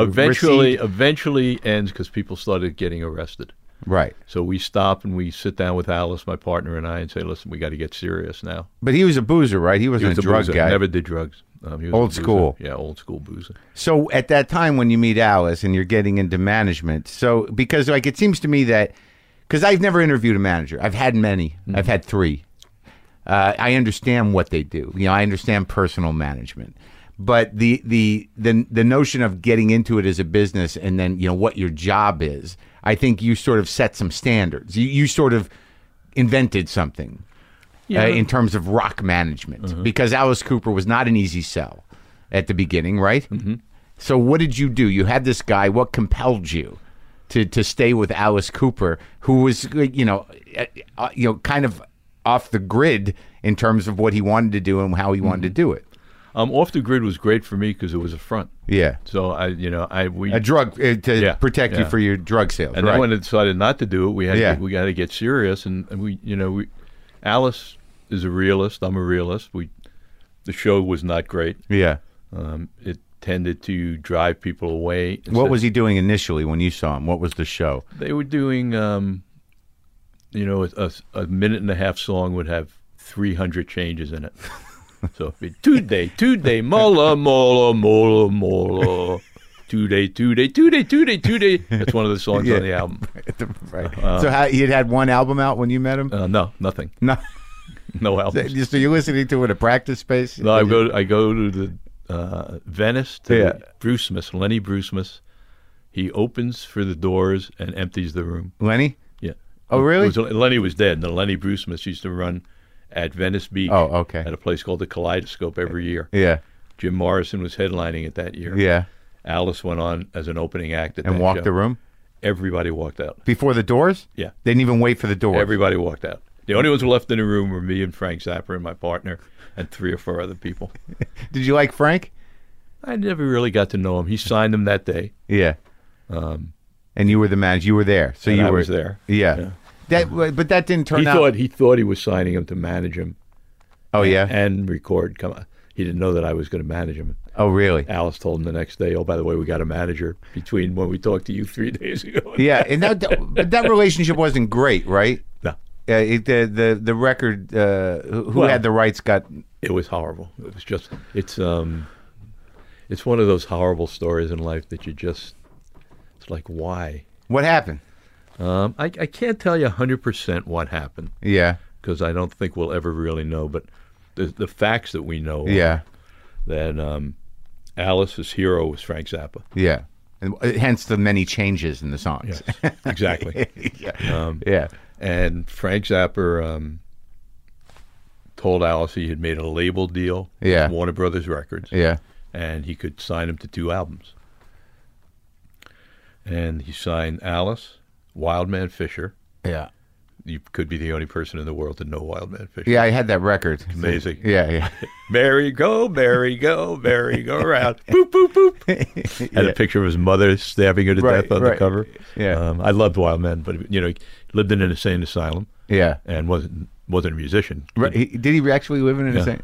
Eventually ends because people started getting arrested. Right. So we stop and we sit down with Alice, my partner, and I, and say, listen, we got to get serious now. But he was a boozer, right? He wasn't a drug boozer. guy. Never did drugs. He was old school. Yeah, old school boozer. So at that time when you meet Alice and you're getting into management, because it seems to me that, because I've never interviewed a manager. I've had many. Mm-hmm. I've had 3. I understand what they do. I understand personal management. But the notion of getting into it as a business and then, what your job is, I think you sort of set some standards. You sort of invented something in terms of rock management, because Alice Cooper was not an easy sell at the beginning, right? Mm-hmm. So what did you do? You had this guy. What compelled you to stay with Alice Cooper, who was, kind of off the grid in terms of what he wanted to do and how he wanted to do it? Off the grid was great for me because it was a front. Yeah. So a drug to protect you for your drug sales. And then when I decided not to do it, we had to get serious. And Alice is a realist. I'm a realist. The show was not great. Yeah. It tended to drive people away. What was he doing initially when you saw him? What was the show? They were doing, a minute and a half song would have 300 changes in it. So it'd be today, mola, mola, mola, mola. Today. That's one of the songs on the album. Right. So he had one album out when you met him? No, nothing. No albums. So you're listening to it at a practice space? No, I go to the Venice to Bruce Smith, Lenny Bruce Smith. He opens for the Doors and empties the room. Lenny? Yeah. Oh, really? Lenny was dead. No, Lenny Bruce Smith used to run at Venice Beach. Oh, okay. At a place called the Kaleidoscope every year. Yeah. Jim Morrison was headlining it that year. Yeah. Alice went on as an opening act at and that walked show. the room? Everybody walked out. Before the Doors? Yeah. They didn't even wait for the Doors? Everybody walked out. The only ones who left in the room were me and Frank Zappa and my partner and 3 or 4 other people. Did you like Frank? I never really got to know him. He signed him that day. Yeah. And you were the manager. You were there. So I was there. Yeah. But that didn't turn out. He thought he was signing him to manage him. Oh, yeah? And record. Come on. He didn't know that I was going to manage him. Oh, really? Alice told him the next day, oh, by the way, we got a manager between when we talked to you 3 days ago. Yeah, and that relationship wasn't great, right? No. The record, who had the rights got... It was horrible. It was just... It's one of those horrible stories in life that you just... It's like, why? What happened? I can't tell you 100% what happened. Yeah. Because I don't think we'll ever really know, but the facts that we know are that Alice's hero was Frank Zappa. Yeah. And hence the many changes in the songs. Yes, exactly. Yeah. And Frank Zappa told Alice he had made a label deal with Warner Brothers Records. Yeah. And he could sign him to 2 albums. And he signed Alice, Wildman Fisher. Yeah. You could be the only person in the world to know Wildman Fisher. Yeah, I had that record. Amazing. Yeah. Merry go round. Boop, boop, boop. Had a picture of his mother stabbing her to death on the cover. Yeah. I loved Wildman, but he lived in an insane asylum. Yeah. And wasn't a musician. Right. Did he actually live in yeah,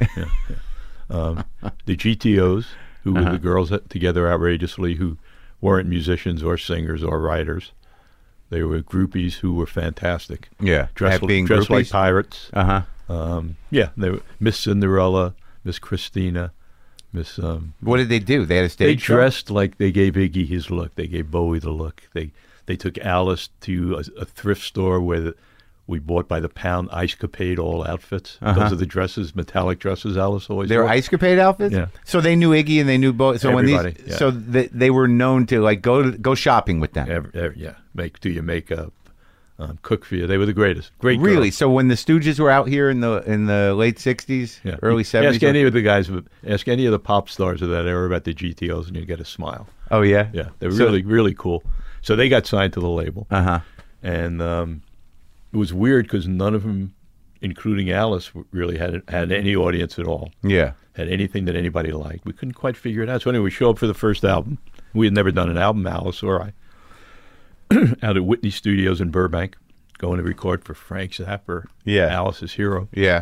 the GTOs, who were the girls together outrageously, who weren't musicians or singers or writers. They were groupies who were fantastic. Yeah. Dressed like pirates. Yeah, they were Miss Cinderella, Miss Christina, Miss. What did they do? They had a stage show? They dressed like they gave Iggy his look. They gave Bowie the look. They took Alice to a thrift store where we bought by the pound Ice Capade all outfits. Those are the dresses, metallic dresses Alice always wore. They were Ice Capade outfits? Yeah. So they knew Iggy and they knew Bowie. So everybody, so they were known to like go shopping with them. Do your makeup, cook for you. They were the greatest. Great. Really? Girls. So when the Stooges were out here in the late '60s, early '70s, ask any of the guys, ask any of the pop stars of that era about the GTOs, and you get a smile. Oh yeah, yeah. They're really cool. So they got signed to the label, and it was weird because none of them, including Alice, really had any audience at all. Yeah, had anything that anybody liked. We couldn't quite figure it out. So anyway, we show up for the first album. We had never done an album, Alice or I. Out at Whitney Studios in Burbank, going to record for Frank Zappa, Alice's hero. Yeah.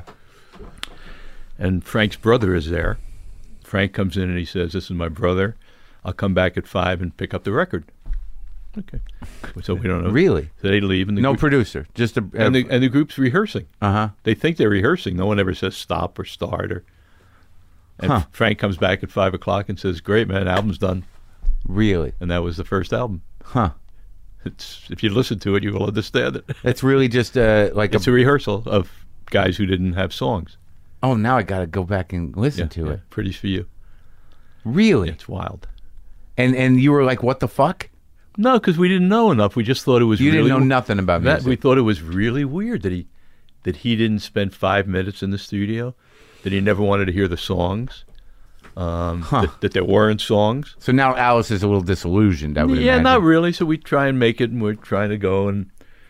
And Frank's brother is there. Frank comes in and he says, "This is my brother. I'll come back at 5 and pick up the record." Okay. So we don't know. Really? So they leave. And no producer. Just and the group's rehearsing. Uh-huh. They think they're rehearsing. No one ever says stop or start. And Frank comes back at 5 o'clock and says, "Great, man, album's done." Really? And that was the first album. Huh. If you listen to it, you will understand it. It's really just it's a rehearsal of guys who didn't have songs. Oh, now I got to go back and listen to it. Pretty for you. Really? It's wild. And you were like, what the fuck? No, because we didn't know enough. We just thought it was You didn't know nothing about music. We thought it was really weird that he didn't spend 5 minutes in the studio, that he never wanted to hear the songs. That there weren't songs. So now Alice is a little disillusioned, I would imagine. Not really. So we try and make it, and we're trying to go, and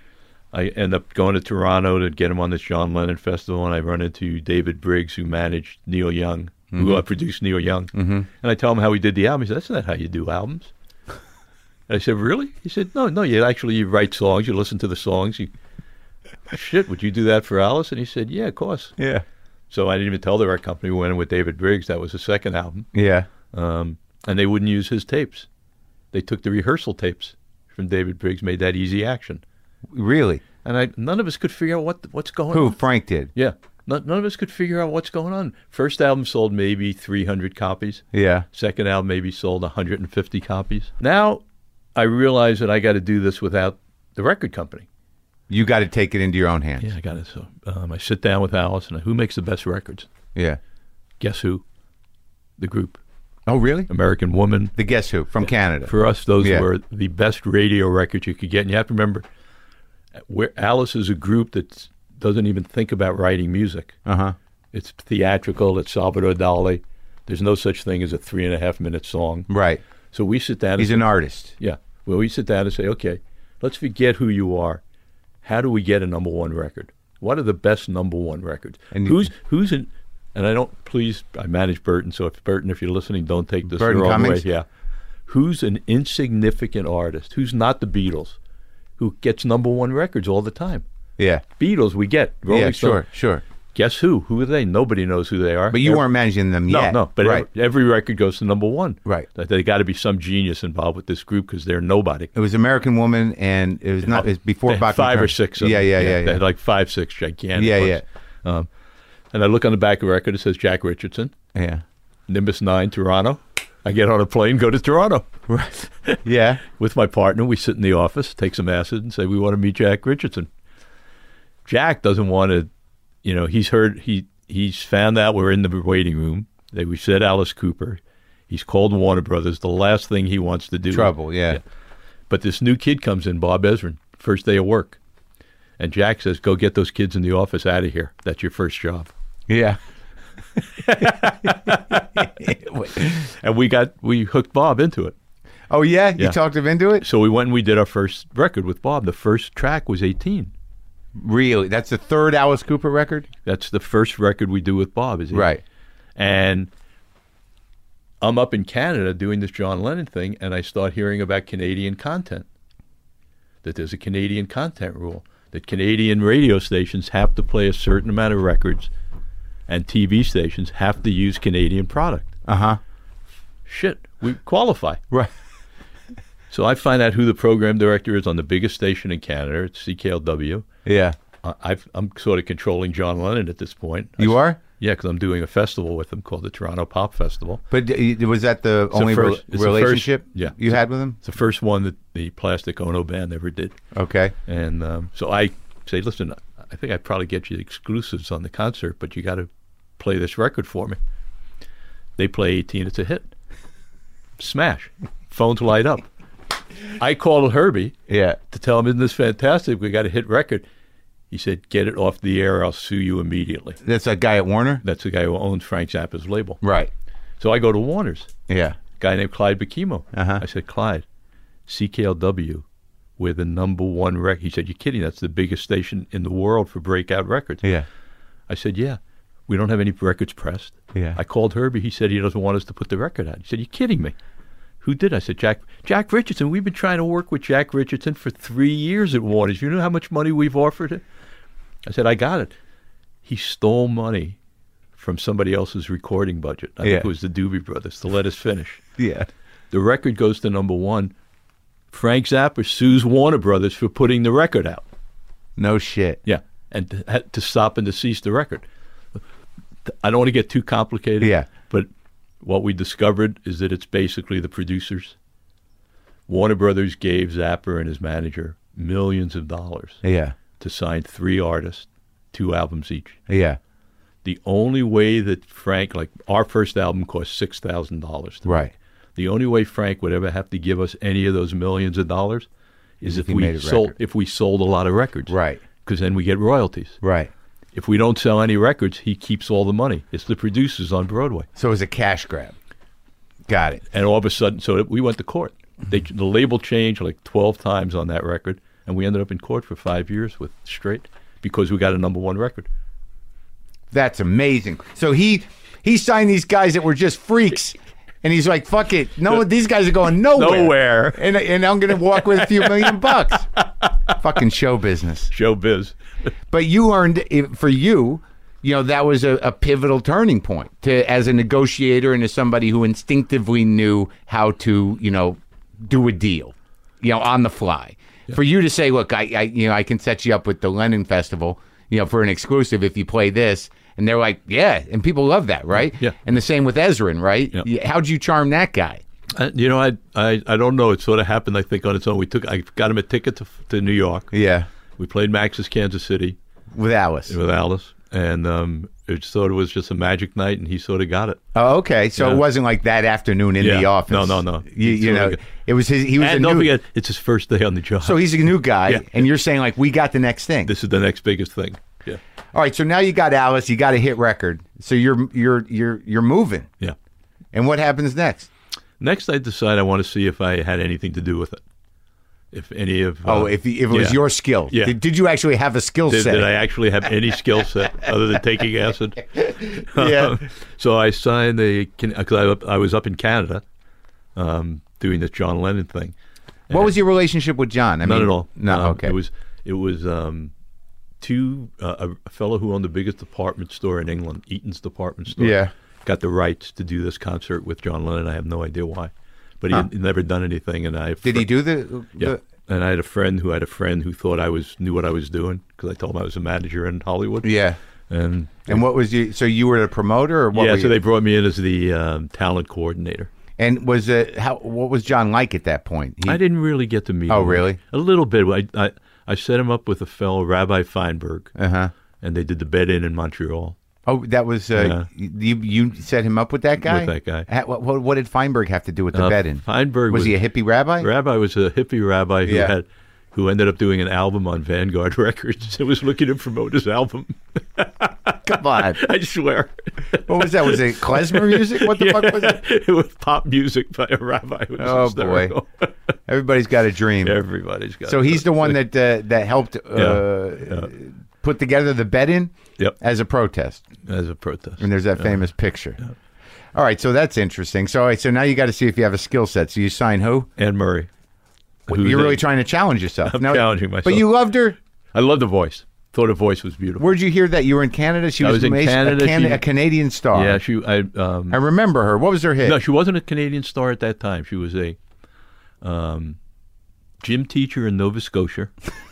I end up going to Toronto to get him on this John Lennon festival, and I run into David Briggs, who managed Neil Young, who produced Neil Young. And I tell him how he did the album. He said, "That's not how you do albums." And I said, "Really?" He said, No, you write songs, you listen to the songs. Shit, would you do that for Alice? And he said, "Yeah, of course." Yeah. So I didn't even tell the record company. We went in with David Briggs. That was the second album. Yeah. And they wouldn't use his tapes. They took the rehearsal tapes from David Briggs, made that Easy Action. Really? And none of us could figure out what's going on. Who? Frank did? Yeah. None of us could figure out what's going on. First album sold maybe 300 copies. Yeah. Second album maybe sold 150 copies. Now I realize that I got to do this without the record company. You got to take it into your own hands. Yeah, I got it. So I sit down with Alice, and who makes the best records? Yeah. Guess who? The group. Oh, really? American Woman. The Guess Who from Canada. For us, those were the best radio records you could get. And you have to remember, Alice is a group that doesn't even think about writing music. It's theatrical. It's Salvador Dali. There's no such thing as a 3.5-minute song. Right. So we sit down. He's an artist. Yeah. Well, we sit down and say, okay, let's forget who you are. How do we get a number one record? What are the best number one records? And who's in? And I manage Burton, so if you're listening, don't take this the wrong way. Yeah. Who's an insignificant artist? Who's not the Beatles? Who gets number one records all the time? Yeah. Beatles, we get. Rolling Stone. Sure. Guess who? Who are they? Nobody knows who they are. But you weren't managing them yet. No. But every record goes to number one. Right. They got to be some genius involved with this group because they're nobody. It was American Woman, and it was not. It was before Bach 5 or 6 of them. Yeah. They had like 5, 6 gigantic. Yeah. And I look on the back of the record. It says Jack Richardson. Yeah. Nimbus 9, Toronto. I get on a plane, go to Toronto. Right. Yeah. With my partner, we sit in the office, take some acid, and say we want to meet Jack Richardson. Jack doesn't want to. He's found out we're in the waiting room. We said Alice Cooper. He's called Warner Brothers. The last thing he wants to do. Trouble, yeah. But this new kid comes in, Bob Ezrin, first day of work. And Jack says, go get those kids in the office out of here. That's your first job. Yeah. And we hooked Bob into it. Oh, yeah? You talked him into it? So we went and we did our first record with Bob. The first track was 18. Really? That's the third Alice Cooper record? That's the first record we do with Bob. Right. And I'm up in Canada doing this John Lennon thing, and I start hearing about Canadian content, that there's a Canadian content rule. that Canadian radio stations have to play a certain amount of records, and TV stations have to use Canadian product. Shit, we qualify. Right. So I find out who the program director is on the biggest station in Canada. It's CKLW. Yeah. I'm sort of controlling John Lennon at this point. You are? Yeah, because I'm doing a festival with him called the Toronto Pop Festival. But was that the only relationship you had with him? It's the first one that the Plastic Ono Band ever did. Okay. And so I say, listen, I think I'd probably get you the exclusives on the concert, but you got to play this record for me. They play 18, it's a hit. Smash. Phones light up. I called Herbie to tell him, isn't this fantastic? We got a hit record. He said, get it off the air, I'll sue you immediately. That's a guy at Warner? That's the guy who owns Frank Zappa's label. Right. So I go to Warner's. Yeah. Guy named Clyde Bakimo. I said, Clyde, CKLW, we're the #1 record. He said, you're kidding, that's the biggest station in the world for breakout records. Yeah. I said, yeah, we don't have any records pressed. Yeah. I called Herbie, he said he doesn't want us to put the record out. He said, you're kidding me. Who did? I said, Jack Richardson. We've been trying to work with Jack Richardson for 3 years at Warner's. You know how much money we've offered him? I said, I got it. He stole money from somebody else's recording budget. I think it was the Doobie Brothers to let us finish. Yeah. The record goes to #1. Frank Zappa sues Warner Brothers for putting the record out. No shit. Yeah, and to stop and to cease the record. I don't want to get too complicated. Yeah. But what we discovered is that it's basically the producers. Warner Brothers gave Zappa and his manager millions of dollars to sign 3 artists, 2 albums each. Yeah. The only way that Frank, like our first album cost $6,000 to make. The only way Frank would ever have to give us any of those millions of dollars is if we sold a lot of records. Right. Because then we get royalties. Right. If we don't sell any records, he keeps all the money. It's the producers on Broadway. So it was a cash grab. Got it. And all of a sudden, so we went to court. The label changed like 12 times on that record, and we ended up in court for 5 years with straight because we got a #1 record. That's amazing. So he signed these guys that were just freaks, and he's like, "Fuck it, no, these guys are going nowhere, and I'm going to walk with a few $1 million." Fucking show business, show biz. But you earned for you know, that was a pivotal turning point as a negotiator and as somebody who instinctively knew how to, you know, do a deal, you know, on the fly. Yeah. For you to say, look, I can set you up with the Lennon Festival, you know, for an exclusive if you play this. And they're like, yeah, and people love that, right? Yeah. And the same with Ezrin, right? Yeah. How'd you charm that guy? You know, I don't know. It sort of happened, I think, on its own. I got him a ticket to New York. Yeah. We played Max's Kansas City. With Alice. And it sort of was just a magic night, and he sort of got it. Oh, okay. So it wasn't like that afternoon in the office. No. You know, it was his. He was. And don't forget, it's his first day on the job. So he's a new guy, and you're saying like, we got the next thing. This is the next biggest thing. Yeah. All right. So now you got Alice. You got a hit record. So you're moving. Yeah. And what happens next? Next, I decide I want to see if I had anything to do with it. If any of if it was your skill, did you actually have a skill set? Did I actually have any skill set other than taking acid? Yeah. So I signed because I was up in Canada, doing this John Lennon thing. What was your relationship with John? None at all. No, okay. It was a fellow who owned the biggest department store in England, Eaton's department store. Yeah. Got the rights to do this concert with John Lennon. I have no idea why. But he had never done anything, and did he do the? Yeah, and I had a friend who thought I knew what I was doing because I told him I was a manager in Hollywood. Yeah, and what was you? So you were the promoter, or what? Yeah, so they brought me in as the talent coordinator. And what was John like at that point? I didn't really get to meet him. Oh, really? A little bit. I set him up with a fellow, Rabbi Feinberg, and they did the bed-in Montreal. Oh, that was you set him up with that guy? With that guy. What did Feinberg have to do with the bed-in? Feinberg was he a hippie rabbi? Rabbi was a hippie rabbi who ended up doing an album on Vanguard Records. I was looking to promote his album. Come on. I swear. What was that? Was it klezmer music? What the fuck was it? It was pop music by a rabbi. It was hysterical. Boy. Everybody's got a dream. Everybody's got So he's the one that helped put together the bed-in as a protest. As a protest. And there's that famous picture. Yeah. All right, so that's interesting. So now you got to see if you have a skill set. So you sign who? Anne Murray. You're really trying to challenge yourself. I'm challenging myself. But you loved her? I love the voice. Thought her voice was beautiful. Where'd you hear that? You were in Canada? She was in Canada. A Canadian star. Yeah, I remember her. What was her hit? No, she wasn't a Canadian star at that time. She was a gym teacher in Nova Scotia.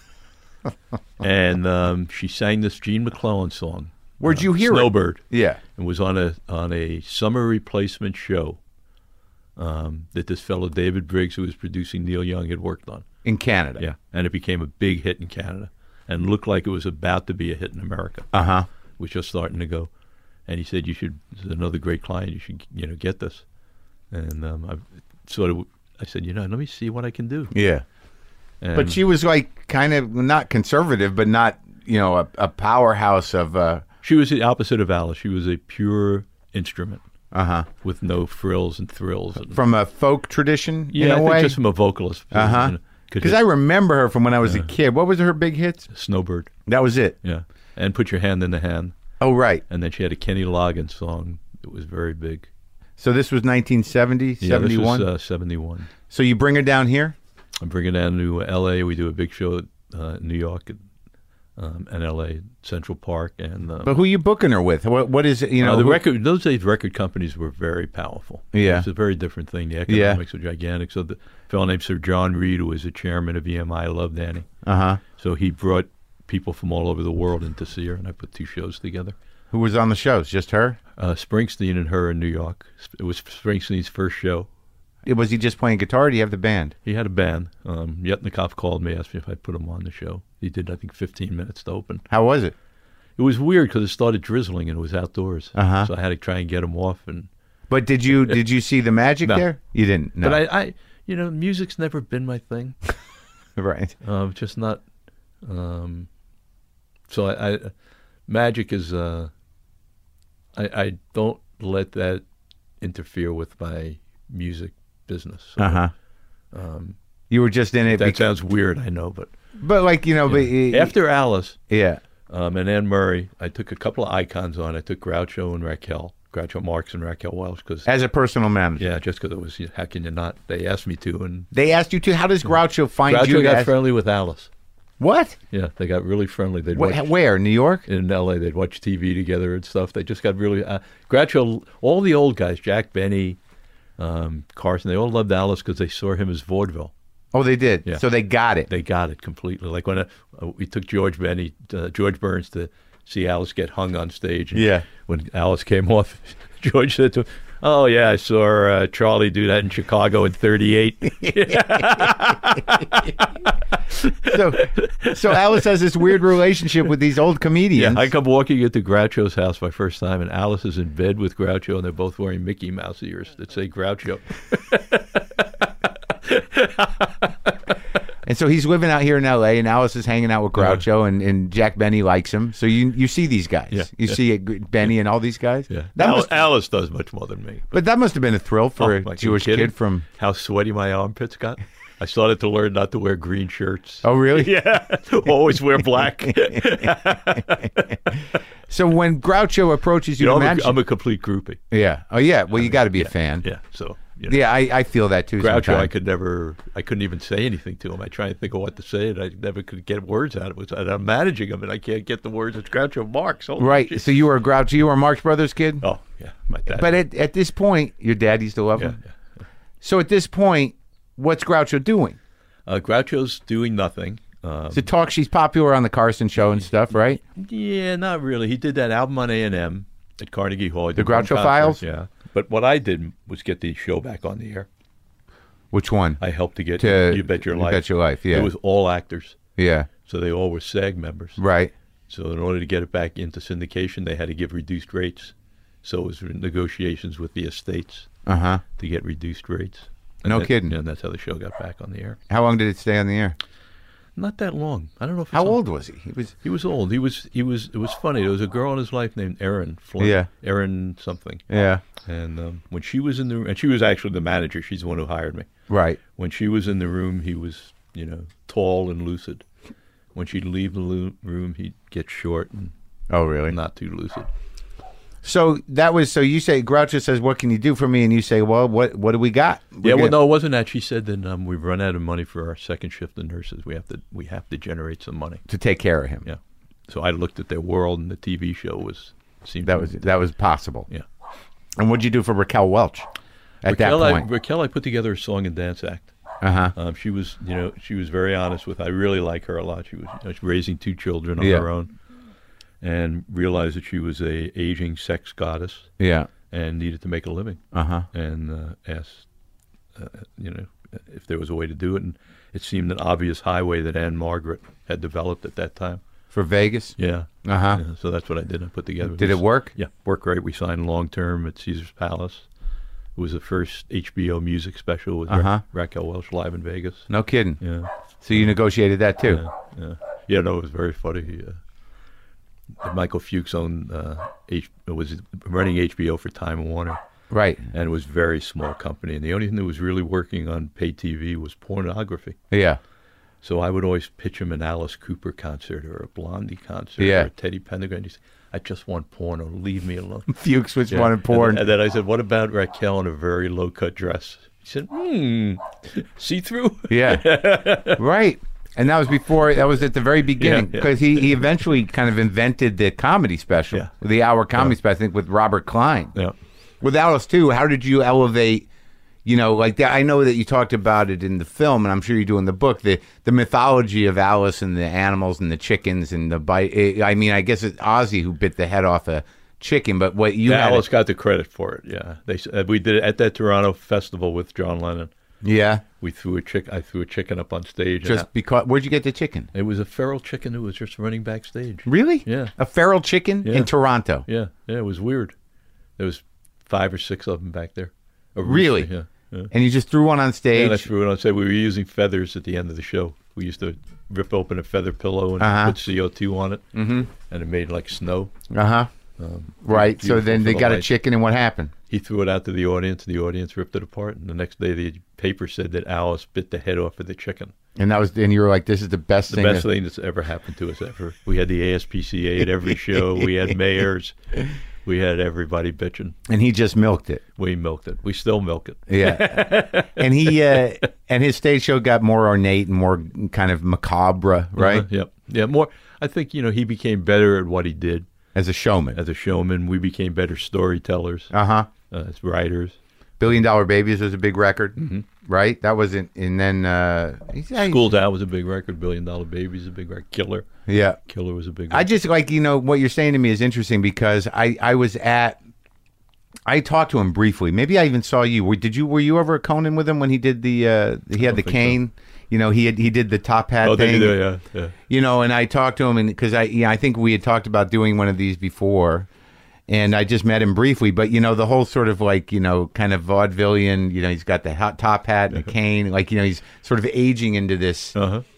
And she sang this Gene McClellan song. Where'd you hear Snowbird. it? Yeah. It was on a summer replacement show that this fellow David Briggs, who was producing Neil Young, had worked on. In Canada? Yeah, and it became a big hit in Canada and looked like it was about to be a hit in America. Uh-huh. It was just starting to go. And he said, this is another great client. You should, get this. And I said, let me see what I can do. Yeah. But she was like kind of not conservative, but not, a powerhouse of... She was the opposite of Alice. She was a pure instrument. Uh-huh. With no frills and thrills. From a folk tradition, in a way? Think just from a vocalist. Uh-huh. Because I remember her from when I was a kid. What was her big hits? Snowbird. That was it? Yeah. And Put Your Hand in the Hand. Oh, right. And then she had a Kenny Loggins song that was very big. So this was 1970, 71? Yeah, this was 71. So you bring her down here? I bring her down to L.A. We do a big show in New York and L.A., Central Park. But who are you booking her with? What is it? Those days, record companies were very powerful. Yeah. It's a very different thing. The economics were gigantic. So the fellow named Sir John Reed, who was the chairman of EMI, loved Annie. Uh-huh. So he brought people from all over the world in to see her, and I put 2 shows together. Who was on the shows? Just her? Springsteen and her in New York. It was Springsteen's first show. Was he just playing guitar, or do you have the band? He had a band. Yetnikov called me, asked me if I'd put him on the show. He did, I think, 15 minutes to open. How was it? It was weird because it started drizzling and it was outdoors. Uh-huh. So I had to try and get him off. But did you see the magic No. there? You didn't? No. But I music's never been my thing. Right. Just not. So magic is. I don't let that interfere with my music business. So, you were just in it. That sounds weird, I know, but like but after Alice, yeah, and Anne Murray, I took a couple of icons on. I took Groucho and Raquel, Groucho Marx and Raquel Welch, because as a personal manager, yeah, just because it was. How can you not? They asked me to, and they asked you to. How does Groucho find you? Groucho got friendly with Alice. What? Yeah, they got really friendly. They'd where? New York? In L.A. They'd watch TV together and stuff. They just got really Groucho. All the old guys, Jack Benny, Carson, they all loved Alice because they saw him as vaudeville. Oh, they did? Yeah. So they got it? They got it completely. Like when we took George Burns to see Alice get hung on stage. And yeah. When Alice came off, George said to him, "Oh, yeah, I saw Charlie do that in Chicago in 38. So Alice has this weird relationship with these old comedians. Yeah, I come walking into Groucho's house my first time, and Alice is in bed with Groucho, and they're both wearing Mickey Mouse ears that say Groucho. And so he's living out here in L.A., and Alice is hanging out with Groucho, and Jack Benny likes him. So you see these guys. Yeah, you see Benny and all these guys? Yeah. Alice does much more than me. But that must have been a thrill for a Jewish kid from... How sweaty my armpits got. I started to learn not to wear green shirts. Oh, really? Yeah. Always wear black. So when Groucho approaches you, I'm a complete groupie. Yeah. Oh, yeah. Well, you got to be a fan. Yeah. So. Yeah, I feel that too. Groucho, sometimes. I couldn't even say anything to him. I try and think of what to say, and I never could get words out of it. I'm managing him, and I can't get the words. It's Groucho Marx. Right. So you were a Groucho, you were a Marx Brothers kid? Oh, yeah, my dad. But at this point, your dad used to love him? Yeah. So at this point, what's Groucho doing? Groucho's doing nothing. She's popular on the Carson show and stuff, right? Yeah, not really. He did that album on A&M at Carnegie Hall. The Groucho Files? Yeah. But what I did was get the show back on the air. Which one? I helped to get You Bet Your Life. You Bet Your Life, yeah. It was all actors. Yeah. So they all were SAG members. Right. So in order to get it back into syndication, they had to give reduced rates. So it was negotiations with the estates to get reduced rates. And kidding. And that's how the show got back on the air. How long did it stay on the air? Not that long. I don't know if. How old was he? He was old. It was funny. There was a girl in his life named Erin Flynn. Yeah. Erin something. Yeah. And when she was in the room, and she was actually the manager. She's the one who hired me. Right. When she was in the room, he was tall and lucid. When she'd leave the room, he'd get short and really not too lucid. So you say Groucho says, "What can you do for me?" And you say, "Well, what do we got?" No, it wasn't that. She said that we've run out of money for our second shift of nurses. We have to generate some money to take care of him. Yeah. So I looked at their world, and the TV show seemed that was possible. Yeah. And what'd you do for Raquel Welch at that point? Raquel, I put together a song and dance act. She was very honest with. I really like her a lot. She was raising 2 children on her own, and realized that she was a aging sex goddess. Yeah. And needed to make a living. And asked, if there was a way to do it, and it seemed an obvious highway that Anne Margaret had developed at that time. For Vegas? Yeah. Yeah, so that's what I did. I put together. Did it work? Yeah, worked great. We signed long-term at Caesar's Palace. It was the first HBO music special with Raquel Welch live in Vegas. No kidding. Yeah. So you negotiated that too? Yeah. No, it was very funny. Michael Fuchs was running HBO for Time Warner. Right. And it was a very small company. And the only thing that was really working on pay TV was pornography. Yeah. So I would always pitch him an Alice Cooper concert or a Blondie concert or a Teddy Pendergrass. He said, I just want porno. Leave me alone. Fuchs was wanted porn. And then I said, what about Raquel in a very low-cut dress? He said, see-through? Yeah. Right. And that was at the very beginning, because he eventually kind of invented the comedy special, the hour comedy special, I think, with Robert Klein. Yeah. With Alice, too, how did you elevate, like that? I know that you talked about it in the film, and I'm sure you do in the book, the mythology of Alice and the animals and the chickens and the bite. I mean, I guess it's Ozzy who bit the head off a chicken, but what you Alice got the credit for it, yeah. We did it at that Toronto festival with John Lennon. Yeah. I threw a chicken up on stage. Just because? Where'd you get the chicken? It was a feral chicken who was just running backstage. Really? Yeah. A feral chicken in Toronto? Yeah. Yeah, it was weird. There was 5 or 6 of them back there. Really? Yeah. And you just threw one on stage? Yeah, I threw it on stage. We were using feathers at the end of the show. We used to rip open a feather pillow and put CO2 on it, and it made like snow. Right. So then they got a chicken, and what happened? He threw it out to the audience. The audience ripped it apart, and the next day the paper said that Alice bit the head off of the chicken. And you were like, "This is the best thing." The best thing that's ever happened to us ever. We had the ASPCA at every show. We had mayors. We had everybody bitching. And he just milked it. We milked it. We still milk it. Yeah. And and his stage show got more ornate and more kind of macabre, right? Yep. Yeah. More. I think he became better at what he did as a showman. We became better storytellers. As writers. $1 Billion Babies was a big record, right? That wasn't, and then School's Out was a big record. $1 Billion Babies is a big record. Killer. Yeah, Killer was a big record. I just like what you're saying to me is interesting, because I talked to him briefly. Maybe I even saw you. Were you ever at Conan with him when he did he had the cane? So. He did the top hat thing. Yeah. And I talked to him, and because I think we had talked about doing one of these before. And I just met him briefly, but the whole sort of kind of vaudevillian, he's got the top hat and a cane, he's sort of aging into this.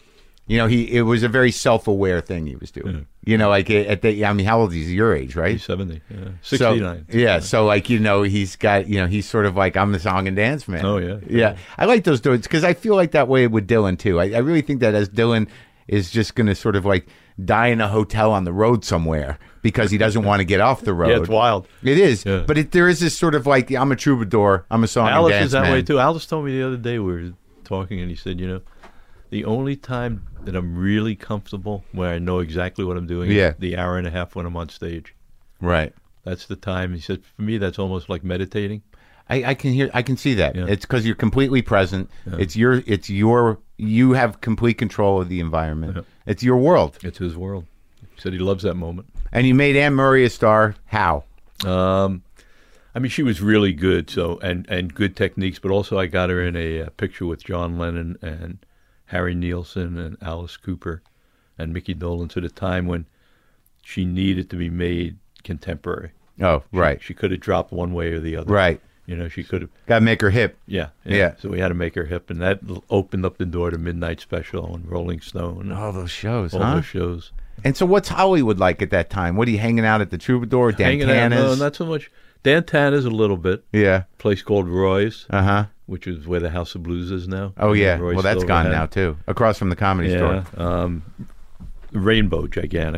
It was a very self-aware thing he was doing. How old is he? Your age, right? He's 70, 69. So he's got, he's sort of like, I'm the song and dance man. Oh yeah. Yeah. I like those dudes, because I feel like that way with Dylan too. I really think that as Dylan is just going to sort of die in a hotel on the road somewhere because he doesn't want to get off the road. Yeah, it's wild. It is. Yeah. But there is this sort of I'm a troubadour. I'm a song and dance man. Alice is that way too. Alice told me the other day, we were talking, and he said, the only time that I'm really comfortable, where I know exactly what I'm doing, is the hour and a half when I'm on stage. Right. That's the time. He said, for me, that's almost like meditating. I can see that. Yeah. It's because you're completely present. Yeah. You have complete control of the environment. Yeah. It's your world. It's his world. He said he loves that moment. And you made Anne Murray a star. How? She was really good. So and good techniques, but also I got her in a picture with John Lennon and Harry Nilsson and Alice Cooper and Mickey Dolenz at a time when she needed to be made contemporary. Oh, right. She could have dropped one way or the other. Right. She could have... Got to make her hip. Yeah. So we had to make her hip, and that opened up the door to Midnight Special and Rolling Stone. All those shows, those shows. And so what's Hollywood like at that time? What are you hanging out at the Troubadour, Dan Tana's? No, not so much. Dan Tana's a little bit. Yeah. A place called Roy's, which is where the House of Blues is now. Oh, yeah. Roy's, well, that's gone now, too. Across from the Comedy Store. Rainbow, gigantic.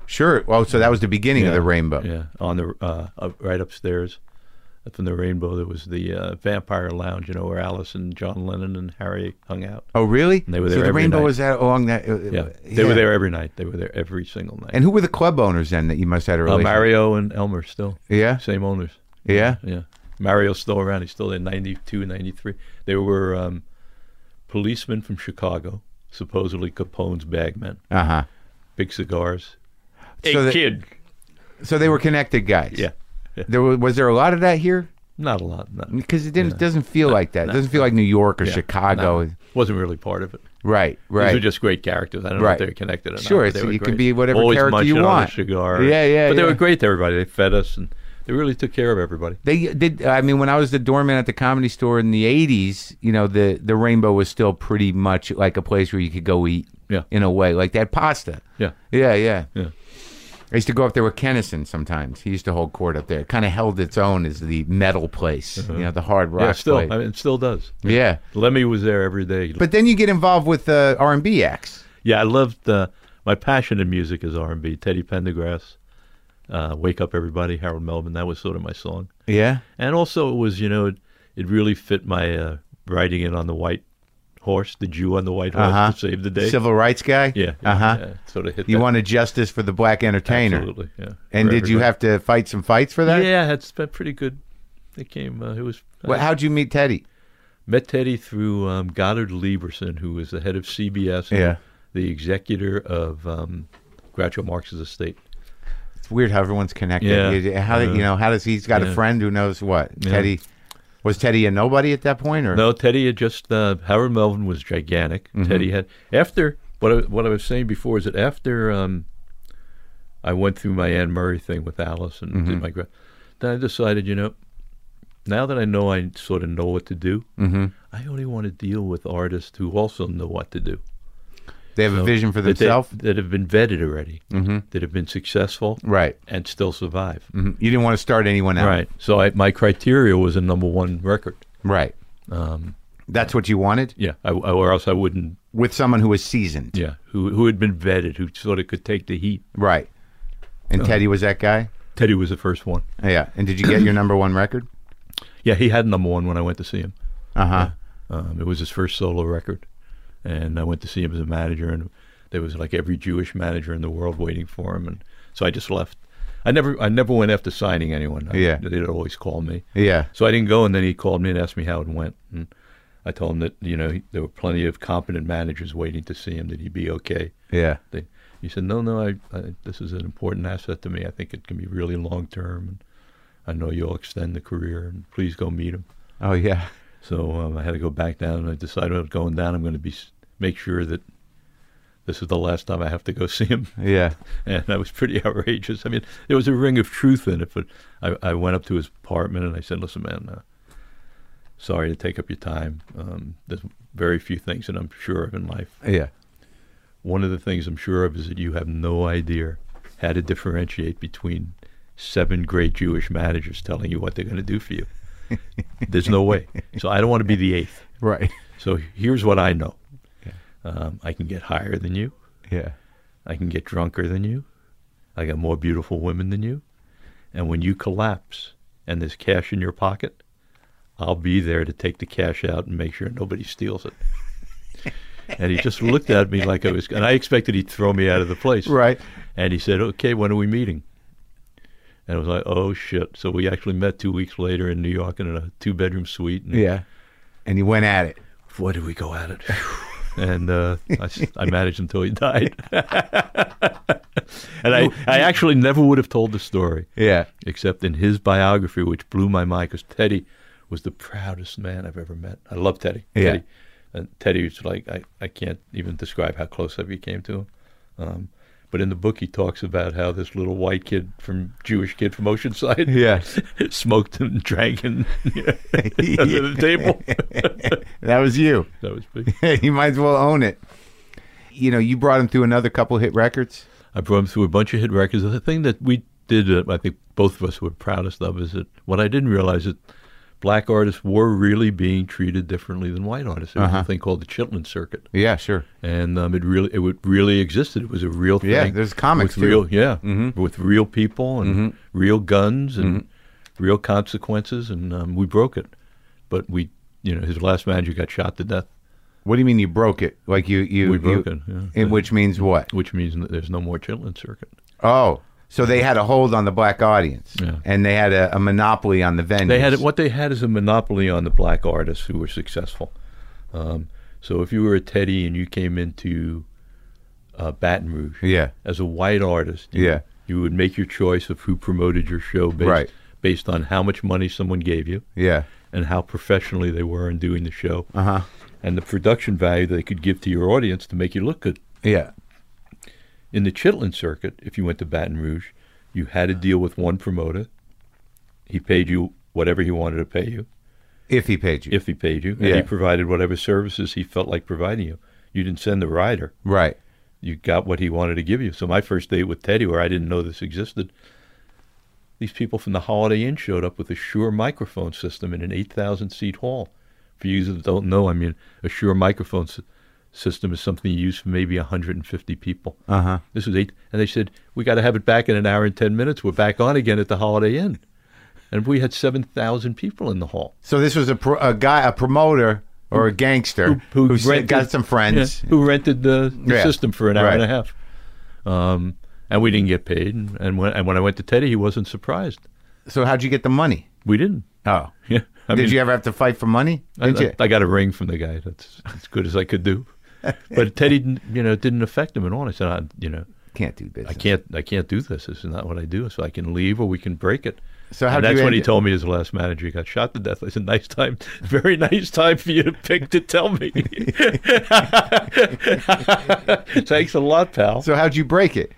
Sure. Oh, so that was the beginning of the Rainbow. Yeah, on the right upstairs from the Rainbow, there was the Vampire Lounge, where Alice and John Lennon and Harry hung out. Oh, really? And they were there the every Rainbow night. was that along that? They were there every night. They were there every single night. And who were the club owners then that you must have had a relationship? Mario and Elmer still. Yeah? Same owners. Yeah? Yeah. Mario's still around. He's still in 92, 93. They were policemen from Chicago, supposedly Capone's bagmen. Uh-huh. Big cigars. So Kid. So they were connected guys. Yeah. Was there a lot of that here? Not a lot. Because it doesn't feel like that. It doesn't feel like New York or Chicago. No. Wasn't really part of it. Right. These were just great characters. I don't know if they're connected or not. Sure, you can be whatever always character you want. On a cigar. Yeah. But they were great to everybody. They fed us, and they really took care of everybody. They did. I mean, when I was the doorman at the Comedy Store in the '80s, the Rainbow was still pretty much like a place where you could go eat. Yeah. In a way, like that pasta. Yeah. Yeah. I used to go up there with Kennison sometimes. He used to hold court up there. It kind of held its own as the metal place, the hard rock place. It still does. Yeah. Lemmy was there every day. But then you get involved with R&B acts. Yeah, I loved, my passion in music is R&B. Teddy Pendergrass, Wake Up Everybody, Harold Melvin, that was sort of my song. Yeah. And also it was, it really fit my riding in on the white horse, the Jew on the white horse to save the day. Civil rights guy? Yeah. Yeah, sort of hit You that. wanted justice for the black entertainer. Absolutely, yeah. And did you have to fight some fights for that? Yeah, it's been pretty good. It came, it was... how'd you meet Teddy? Met Teddy through Goddard Lieberson, who was the head of CBS and the executor of Groucho Marx's estate. It's weird how everyone's connected. Yeah. How does he's got a friend who knows what? Yeah. Teddy... Was Teddy a nobody at that point, or no? Teddy had just Harold Melvin was gigantic. Mm-hmm. Teddy had after what I was saying before is that after I went through my Anne Murray thing with Alice and did my then I decided now that I know I sort of know what to do, I only want to deal with artists who also know what to do. They have a vision for themselves that have been vetted already, that have been successful, right, and still survive. You didn't want to start anyone out, right? So my criteria was a #1 record, right? That's what you wanted, yeah. Or else I wouldn't. With someone who was seasoned, yeah, who had been vetted, who sort of could take the heat, right? And Teddy was that guy. Teddy was the first one. Yeah, and did you get your #1 record? Yeah, he had #1 when I went to see him. Yeah. It was his first solo record. And I went to see him as a manager, and there was like every Jewish manager in the world waiting for him, and so I just left. I never went after signing anyone. They'd always call me. Yeah. So I didn't go, and then he called me and asked me how it went, and I told him that there were plenty of competent managers waiting to see him. That he'd be okay. Yeah. He said, "No, this is an important asset to me. I think it can be really long term, and I know you'll extend the career. And please go meet him." Oh yeah. So I had to go back down, and I decided I was going down. I'm going to make sure that this is the last time I have to go see him. Yeah. And that was pretty outrageous. I mean, there was a ring of truth in it, but I went up to his apartment, and I said, "Listen, man, sorry to take up your time. There's very few things that I'm sure of in life. Yeah. One of the things I'm sure of is that you have no idea how to differentiate between 7 great Jewish managers telling you what they're going to do for you. There's no way. So I don't want to be the 8th. Right. So here's what I know. Yeah. I can get higher than you. Yeah. I can get drunker than you. I got more beautiful women than you. And when you collapse and there's cash in your pocket, I'll be there to take the cash out and make sure nobody steals it." And he just looked at me like and I expected he'd throw me out of the place. Right. And he said, "Okay, when are we meeting?" And I was like, "Oh, shit." So we actually met 2 weeks later in New York in a 2-bedroom suite. And yeah. And you went at it. Boy, did we go at it. And I managed until he died. And I actually never would have told the story. Yeah. Except in his biography, which blew my mind, because Teddy was the proudest man I've ever met. I love Teddy. Yeah. Teddy. And Teddy was like, I can't even describe how close I became to him. But in the book, he talks about how this little white Jewish kid from Oceanside, smoked and drank and under the table. That was you. That was big. You might as well own it. You brought him through another couple hit records. I brought him through a bunch of hit records. The thing that we did, I think both of us were proudest of, is that what I didn't realize that black artists were really being treated differently than white artists. There was a thing called the Chitlin Circuit. Yeah, sure. And it really existed. It was a real thing. Yeah, there's comics with too. With real people and real guns and real consequences, and we broke it. But his last manager got shot to death. What do you mean you broke it? Like we broke it. Yeah. Which means what? Which means that there's no more Chitlin Circuit. Oh, so they had a hold on the black audience, and they had a monopoly on the venues. What they had is a monopoly on the black artists who were successful. So if you were a Teddy and you came into Baton Rouge, as a white artist, you would make your choice of who promoted your show based on how much money someone gave you, and how professionally they were in doing the show. And the production value they could give to your audience to make you look good. Yeah. In the Chitlin Circuit, if you went to Baton Rouge, you had to deal with one promoter. He paid you whatever he wanted to pay you. If he paid you. If he paid you. And he provided whatever services he felt like providing you. You didn't send the rider. Right. You got what he wanted to give you. So my first date with Teddy, where I didn't know this existed, these people from the Holiday Inn showed up with a Shure microphone system in an 8,000-seat hall. For you that don't know, I mean, a Shure microphone system is something you use for maybe 150 people. This was 8, and they said, we got to have it back in an hour and 10 minutes. We're back on again at the Holiday Inn. And we had 7,000 people in the hall. So this was a promoter or a gangster who got some friends. Who rented the system for an hour and a half. And we didn't get paid. And when I went to Teddy, he wasn't surprised. So how'd you get the money? We didn't. Oh. Yeah. Did you ever have to fight for money? I got a ring from the guy. That's as good as I could do. But Teddy, didn't affect him at all. I said, can't do business. I can't do this. This is not what I do. So I can leave or we can break it. So and that's when he told me his last manager got shot to death. I said, nice time, very nice time for you to pick to tell me. Thanks a lot, pal. So how'd you break it?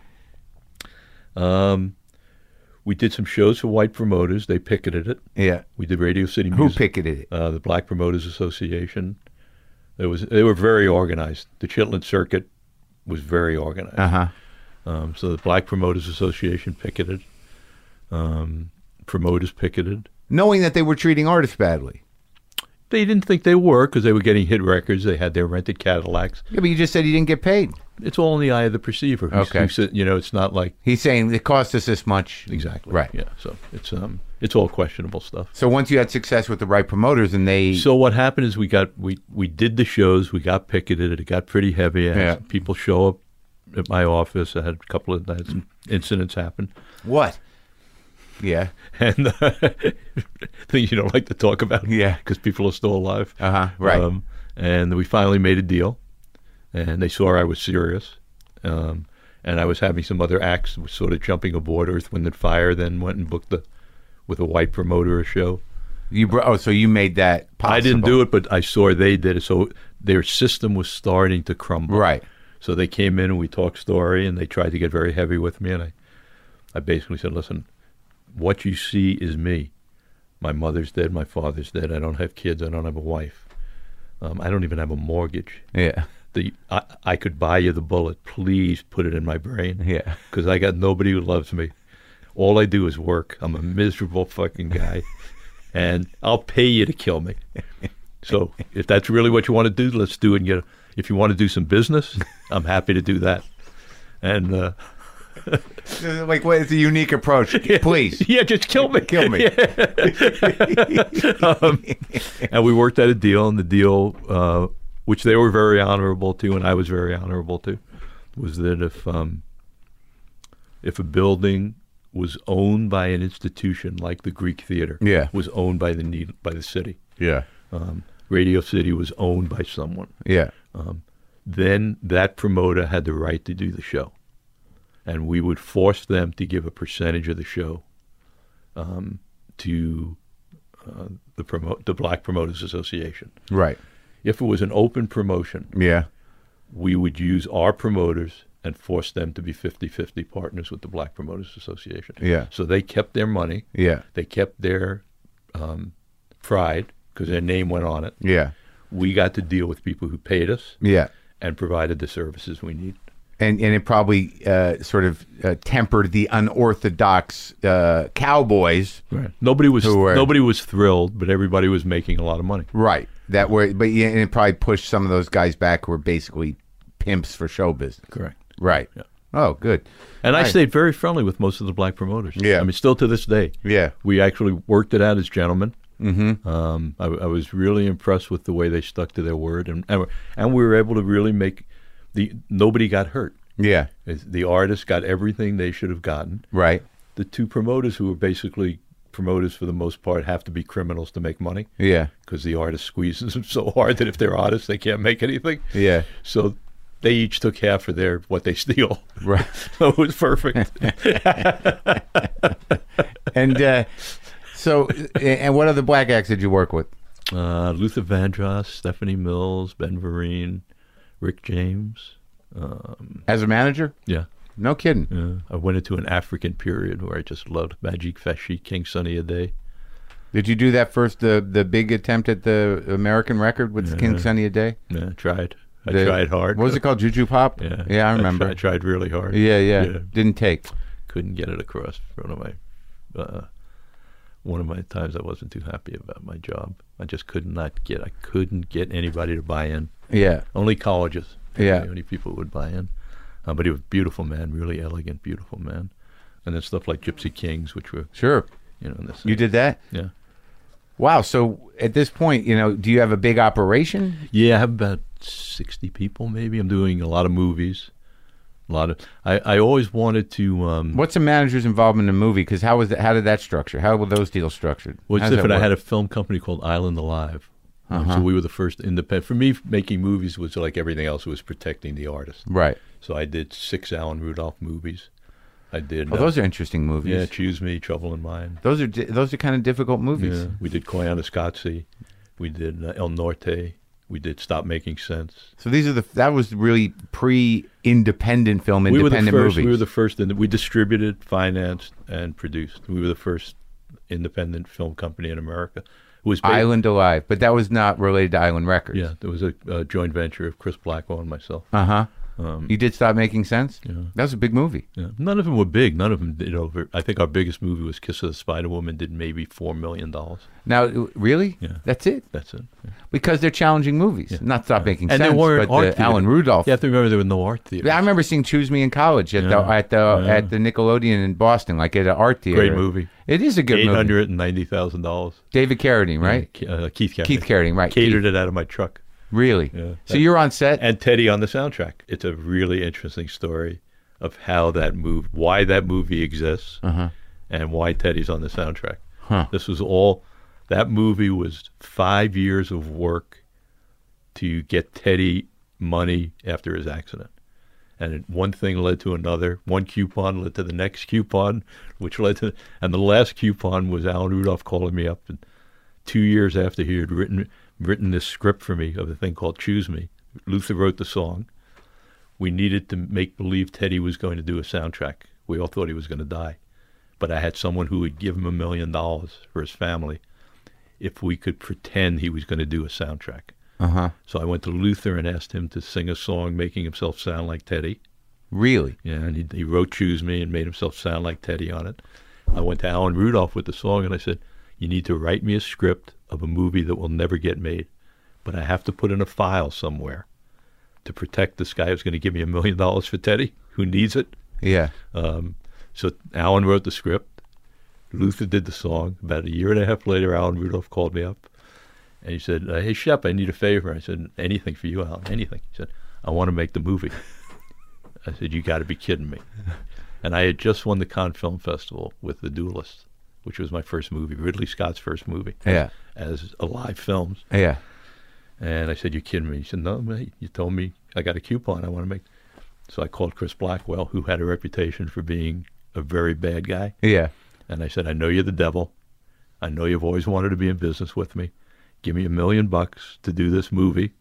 We did some shows for white promoters. They picketed it. Yeah. We did Radio City Music. Who picketed it? The Black Promoters Association. They were very organized. The Chitlin Circuit was very organized. So the Black Promoters Association picketed. Promoters picketed. Knowing that they were treating artists badly. They didn't think they were because they were getting hit records. They had their rented Cadillacs. Yeah, but you just said he didn't get paid. It's all in the eye of the perceiver. Okay. It's not like... He's saying it cost us this much. Exactly. Right. Yeah, so it's all questionable stuff. So once you had success with the right promoters and they... So what happened is we did the shows, we got picketed, it got pretty heavy. I had some people show up at my office. I had some incidents happen. What? Yeah. And things you don't like to talk about. Yeah. Because people are still alive. Right. And we finally made a deal. And they saw I was serious. And I was having some other acts sort of jumping aboard Earth, Wind, and Fire, then went and booked with a white promoter a show. So you made that possible. I didn't do it, but I saw they did it. So their system was starting to crumble. Right. So they came in and we talked story, and they tried to get very heavy with me. And I basically said, listen, what you see is me. My mother's dead. My father's dead. I don't have kids. I don't have a wife. I don't even have a mortgage. Yeah. I could buy you the bullet. Please put it in my brain. Yeah. Because I got nobody who loves me. All I do is work. I'm a miserable fucking guy. And I'll pay you to kill me. So if that's really what you want to do, let's do it. And if you want to do some business, I'm happy to do that. And like, what is a unique approach? Please. Yeah, just kill me. Kill me. And we worked out a deal, and the deal, which they were very honorable to, and I was very honorable to, was that if a building was owned by an institution like the Greek Theater, was owned by the city, Radio City was owned by someone, then that promoter had the right to do the show. And we would force them to give a percentage of the show to the Black Promoters Association. Right. If it was an open promotion, we would use our promoters and force them to be 50-50 partners with the Black Promoters Association. Yeah. So they kept their money. Yeah. They kept their pride because their name went on it. Yeah. We got to deal with people who paid us. Yeah. And provided the services we need. And it probably sort of tempered the unorthodox cowboys. Right. Nobody was thrilled, but everybody was making a lot of money. Right. And it probably pushed some of those guys back who were basically pimps for show business. Correct. Right. Yeah. Oh, good. And I stayed very friendly with most of the black promoters. Yeah. I mean, still to this day. Yeah. We actually worked it out as gentlemen. Mm-hmm. I was really impressed with the way they stuck to their word, and we were able to really make nobody got hurt. Yeah. The artists got everything they should have gotten. Right. The two promoters, who were basically promoters for the most part, have to be criminals to make money. Yeah. Because the artist squeezes them so hard that if they're artists, they can't make anything. Yeah. So they each took half of what they steal. Right. So it was perfect. And and what other black acts did you work with? Luther Vandross, Stephanie Mills, Ben Vereen, Rick James. As a manager? Yeah. No kidding. Yeah. I went into an African period where I just loved Majik Feshi, King Sunny Ade. Did you do that first, the big attempt at the American record with King Sunny Ade? Yeah, I tried. I tried hard. What was it called? Juju Pop? Yeah. Yeah, I remember. I tried really hard. Yeah. Didn't take. Couldn't get it across. One of my times I wasn't too happy about my job. I just couldn't get anybody to buy in. Yeah. Only colleges. Yeah. The only people who would buy in. But he was a beautiful man, really elegant, beautiful man. And then stuff like Gypsy Kings, which were... Sure. You did that? Yeah. Wow. So at this point, do you have a big operation? Yeah, I have about 60 people maybe. I'm doing a lot of movies. I always wanted to... What's a manager's involvement in a movie? Because how did that structure? How were those deals structured? Well, it's different. I had a film company called Island Alive. So we were the first independent. For me, making movies was like everything else. It was protecting the artist. Right. So I did 6 Alan Rudolph movies. I did. Those are interesting movies. Yeah, Choose Me, Trouble in Mind. Those are kind of difficult movies. Yeah. We did Koyaanisqatsi. We did El Norte. We did Stop Making Sense. So that was really pre-independent film, independent movies. We were the first. We distributed, financed, and produced. We were the first independent film company in America. It was Island Alive, but that was not related to Island Records. Yeah, there was a joint venture of Chris Blackwell and myself. You did Stop Making Sense? Yeah. That was a big movie. Yeah. None of them were big. None of them did over. I think our biggest movie was Kiss of the Spider Woman, did maybe $4 million. Now, really? Yeah. That's it? That's it. Yeah. Because they're challenging movies. Yeah. Not Stop Making Sense, they weren't but Alan Rudolph. You have to remember there were no art theaters. I remember seeing Choose Me in college at the Nickelodeon in Boston, like at an art theater. Great movie. It is a good movie. $890,000. David Carradine, right? Keith Carradine. Keith Carradine, right. Catered it out of my truck. Really? Yeah. So you're on set? And Teddy on the soundtrack. It's a really interesting story of how that moved, why that movie exists, and why Teddy's on the soundtrack. This was that movie was 5 years of work to get Teddy money after his accident. And one thing led to another. One coupon led to the next coupon, and the last coupon was Alan Rudolph calling me up, and 2 years after he had written this script for me of a thing called Choose Me. Luther wrote the song. We needed to make believe Teddy was going to do a soundtrack. We all thought he was going to die. But I had someone who would give him $1 million for his family if we could pretend he was going to do a soundtrack. So I went to Luther and asked him to sing a song making himself sound like Teddy. Really? Yeah, and he wrote Choose Me and made himself sound like Teddy on it. I went to Alan Rudolph with the song and I said, you need to write me a script of a movie that will never get made, but I have to put in a file somewhere to protect this guy who's going to give me $1 million for Teddy, who needs it. Yeah. So Alan wrote the script. Luther did the song. About a year and a half later, Alan Rudolph called me up, and he said, hey, Shep, I need a favor. I said, anything for you, Alan, anything. He said, I want to make the movie. I said, you got to be kidding me. And I had just won the Cannes Film Festival with The Duelist, which was my first movie, Ridley Scott's first movie, as Alive Films. Yeah. And I said, you're kidding me. He said, no, mate, you told me I got a coupon I want to make. So I called Chris Blackwell, who had a reputation for being a very bad guy. Yeah. And I said, I know you're the devil. I know you've always wanted to be in business with me. Give me $1 million to do this movie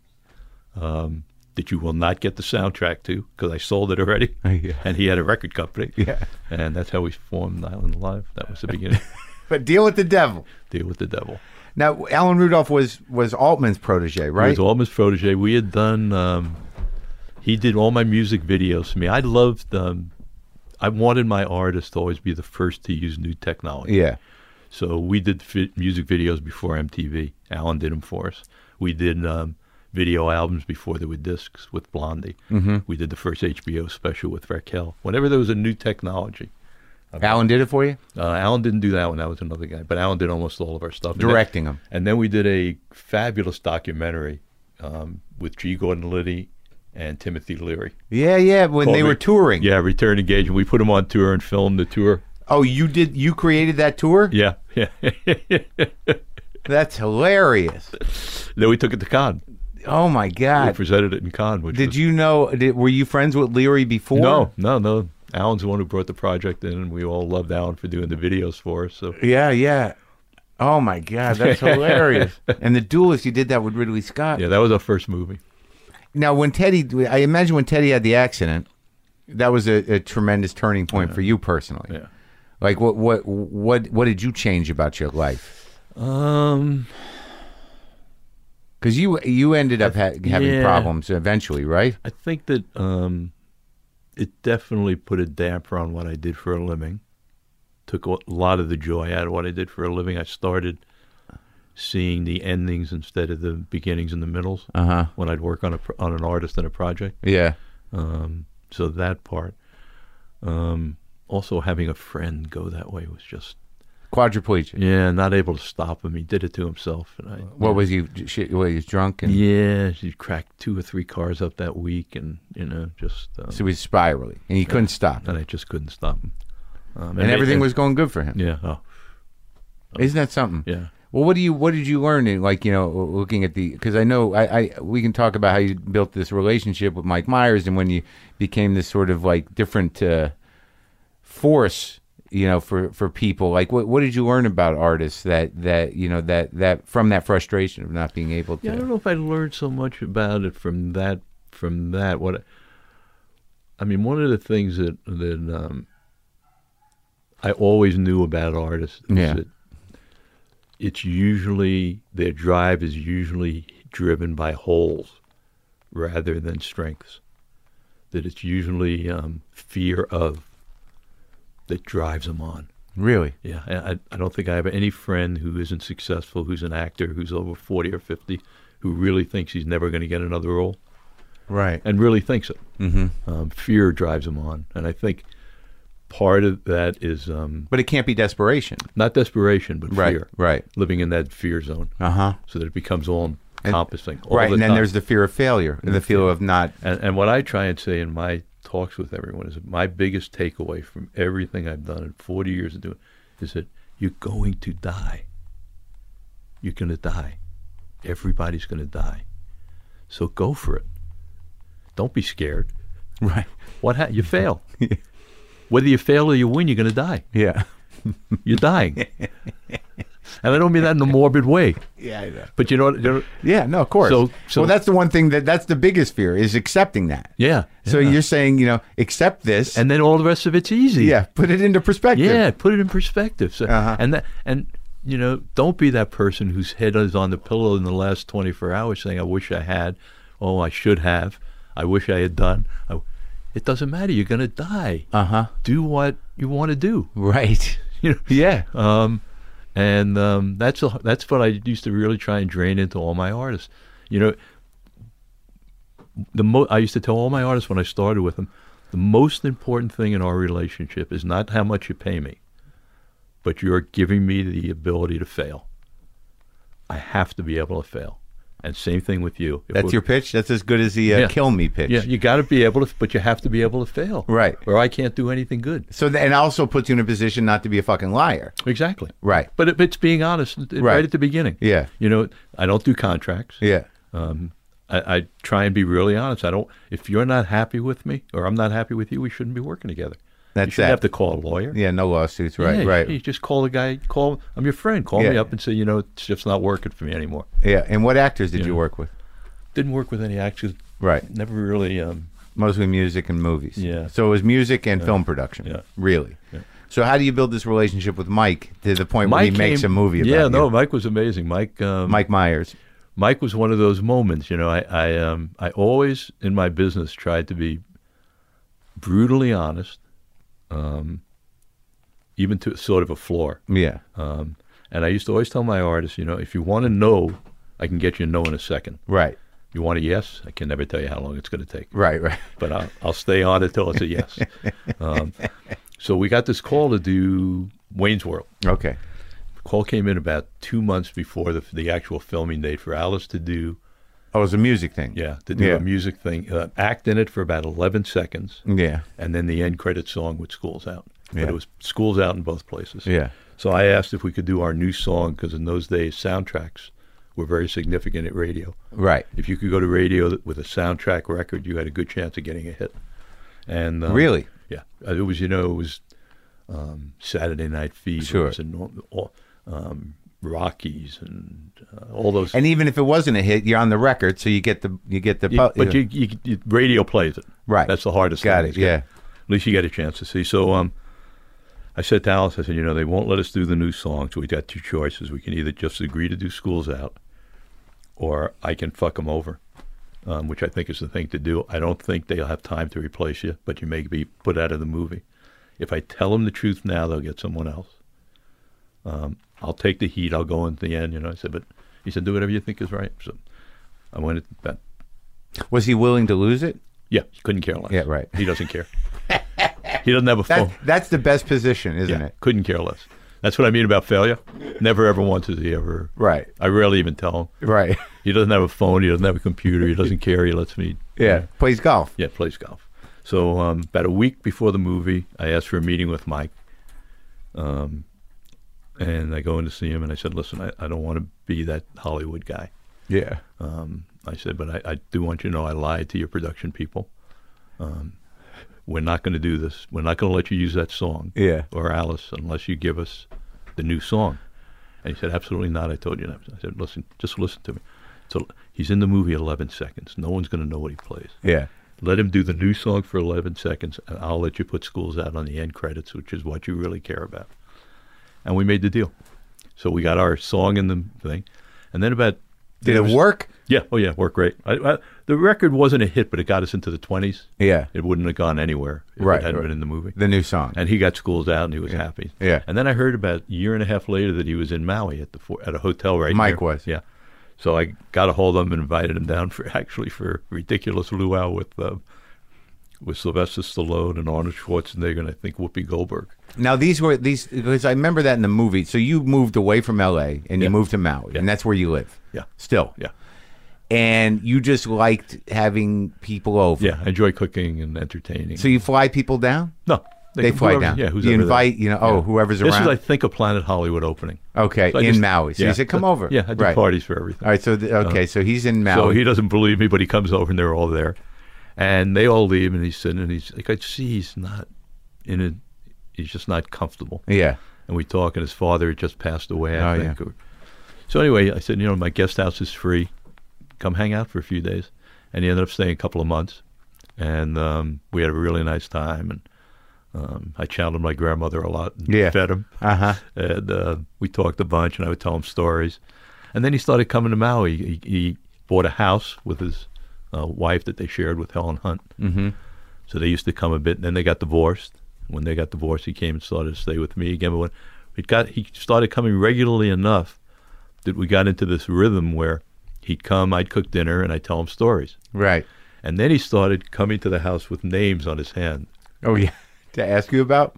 that you will not get the soundtrack to because I sold it already. Yeah. And he had a record company. Yeah. And that's how we formed Island Alive. That was the beginning. But deal with the devil. Deal with the devil. Now, Alan Rudolph was Altman's protege, right? He was Altman's protege. We had done He did all my music videos for me. I loved. I wanted my artists to always be the first to use new technology. Yeah. So we did music videos before MTV. Alan did them for us. We did video albums before there were discs with Blondie. Mm-hmm. We did the first HBO special with Raquel. Whenever there was a new technology. Alan did it for you? Alan didn't do that one. That was another guy. But Alan did almost all of our stuff. Directing them. And then we did a fabulous documentary with G. Gordon Liddy and Timothy Leary. Yeah, when they were touring. Yeah, Return Engagement. We put them on tour and filmed the tour. Oh, you created that tour? Yeah. That's hilarious. Then we took it to Cannes. Oh my God! We presented it in Cannes. Did you know? Were you friends with Leary before? No. Alan's the one who brought the project in, and we all loved Alan for doing the videos for us. So yeah. Oh my God, that's hilarious! And The Duelist, you did that with Ridley Scott. Yeah, that was our first movie. Now, I imagine when Teddy had the accident, that was a tremendous turning point for you personally. Yeah. Like what did you change about your life? Because you ended up having problems eventually, right? I think that it definitely put a damper on what I did for a living. Took a lot of the joy out of what I did for a living. I started seeing the endings instead of the beginnings and the middles when I'd work on an artist and a project. Yeah. So that part. Also, having a friend go that way was just quadriplegic. Yeah, not able to stop him. He did it to himself. And was he? He was drunk. Yeah, he cracked 2 or 3 cars up that week, and just. So he was spiraling, and he couldn't stop. And I just couldn't stop him. And everything was going good for him. Yeah. Oh. Isn't that something? Yeah. Well, what did you learn in, looking at because I know we can talk about how you built this relationship with Mike Myers, and when you became this sort of different force, for people. What did you learn about artists that from that frustration of not being able to? Yeah, I don't know if I learned so much about it from that. One of the things that I always knew about artists is that it's usually their drive is usually driven by holes rather than strengths. That it's usually fear of that drives them on. Really? Yeah. I don't think I have any friend who isn't successful, who's an actor, who's over 40 or 50, who really thinks he's never going to get another role. Right. And really thinks it. Mm-hmm. Fear drives them on. And I think part of that is... but it can't be desperation. Not desperation, but fear. Right. Living in that fear zone. So that it becomes all-encompassing. Right, and then there's the fear of failure, and the fear of not... And what I try and say in my talks with everyone is that my biggest takeaway from everything I've done in 40 years of doing is that you're going to die. You're going to die. Everybody's going to die. So go for it. Don't be scared. Right. You fail. Whether you fail or you win, you're going to die. Yeah. You're dying. And I don't mean that in a morbid way. Yeah, I know. But you know what? Yeah, no, of course. So that's the one thing that's the biggest fear is accepting that. Yeah. So you're saying, accept this. And then all the rest of it's easy. Yeah, put it into perspective. Yeah, put it in perspective. So, don't be that person whose head is on the pillow in the last 24 hours saying, I wish I had. Oh, I should have. I wish I had done. It doesn't matter. You're going to die. Do what you want to do. Right. Yeah. And that's what I used to really try and drain into all my artists. I used to tell all my artists when I started with them, the most important thing in our relationship is not how much you pay me, but you're giving me the ability to fail. I have to be able to fail. And same thing with you. That's your pitch? That's as good as the kill me pitch. Yeah, you got to be able to, but you have to be able to fail. Right. Or I can't do anything good. So, and also puts you in a position not to be a fucking liar. Exactly. Right. But it's being honest right at the beginning. Yeah. I don't do contracts. Yeah. I try and be really honest. If you're not happy with me or I'm not happy with you, we shouldn't be working together. That's you shouldn't have to call a lawyer. Yeah, no lawsuits. Right, right. You just call the guy. I'm your friend. Call me up and say, it's just not working for me anymore. Yeah. And what actors did you work with? Didn't work with any actors. Right. Never really. Mostly music and movies. Yeah. So it was music and film production. Yeah. Really. Yeah. So how do you build this relationship with Mike to the point where he makes a movie about you? No, Mike was amazing. Mike Myers. Mike was one of those moments. I always in my business tried to be brutally honest, even to sort of a floor. Yeah. And I used to always tell my artists, if you want to know, I can get you a no in a second. Right. You want a yes? I can never tell you how long it's going to take. Right. But I'll stay on it till it's a yes. So we got this call to do Wayne's World. Okay. The call came in about 2 months before the actual filming date for Alice to do. Oh, it was a music thing. Yeah, to do a music thing. Act in it for about 11 seconds. Yeah. And then the end credit song with School's Out. Yeah. But it was School's Out in both places. Yeah. So I asked if we could do our new song, because in those days, soundtracks were very significant at radio. Right. If you could go to radio with a soundtrack record, you had a good chance of getting a hit. And really? Yeah. It was Saturday Night Fever and Rockies and all those. And even if it wasn't a hit, you're on the record, so you get the but you radio plays it. Right. That's the hardest Got thing. it. Yeah. At least you get a chance to see. So I said to Alice, I said, they won't let us do the new song, so we got two choices. We can either just agree to do School's Out, or I can fuck them over, which I think is the thing to do. I don't think they'll have time to replace you, but you may be put out of the movie. If I tell them the truth now, they'll get someone else. I'll take the heat. I'll go in the end. I said, but he said, do whatever you think is right. So I went at that. Was he willing to lose it? Yeah, he couldn't care less. Yeah, right. He doesn't care. He doesn't have a phone. That's the best position, isn't it? Couldn't care less. That's what I mean about failure. Never ever once has he ever. Right. I rarely even tell him. Right. He doesn't have a phone. He doesn't have a computer. He doesn't care. He lets me. Yeah. Plays golf. Yeah, plays golf. So about a week before the movie, I asked for a meeting with Mike. And I go in to see him, and I said, listen, I don't want to be that Hollywood guy. Yeah. I said, but I do want you to know I lied to your production people. We're not going to do this. We're not going to let you use that song, or Alice, unless you give us the new song. And he said, absolutely not. I told you that. I said, listen, just listen to me. So he's in the movie 11 seconds. No one's going to know what he plays. Yeah. Let him do the new song for 11 seconds, and I'll let you put School's Out on the end credits, which is what you really care about. And we made the deal. So we got our song in the thing. And then about... Did it work? Yeah. Oh, yeah. Worked great. The record wasn't a hit, but it got us into the 20s. Yeah. It wouldn't have gone anywhere if it hadn't been in the movie. The new song. And he got School's Out, and he was happy. Yeah. And then I heard about a year and a half later that he was in Maui at a hotel right Mike there. was. Yeah. So I got a hold of him and invited him down for Ridiculous Luau with Sylvester Stallone and Arnold Schwarzenegger and I think Whoopi Goldberg. Now because I remember that in the movie. So you moved away from L.A. and you moved to Maui, and that's where you live. Yeah. Still. Yeah. And you just liked having people over. Yeah, I enjoy cooking and entertaining. So you fly people down? No. They fly down. Yeah, who's you invite, whoever's around. This is, I think, a Planet Hollywood opening. Okay, so in Maui. So you said, come over. Yeah, I do parties for everything. All right, so so he's in Maui. So he doesn't believe me, but he comes over and they're all there. And they all leave, and he's sitting, and he's like, I see he's not in it. He's just not comfortable. Yeah. And we talk, and his father had just passed away, I think. Yeah. So anyway, I said, my guest house is free. Come hang out for a few days. And he ended up staying a couple of months. And we had a really nice time. And I channeled my grandmother a lot and fed him. Uh-huh. And we talked a bunch, and I would tell him stories. And then he started coming to Maui. He bought a house with his wife that they shared with Helen Hunt. Mm-hmm. So they used to come a bit, and then they got divorced. When they got divorced, he came and started to stay with me again. But he started coming regularly enough that we got into this rhythm where he'd come, I'd cook dinner, and I'd tell him stories. Right. And then he started coming to the house with names on his hand. Oh, yeah. To ask you about?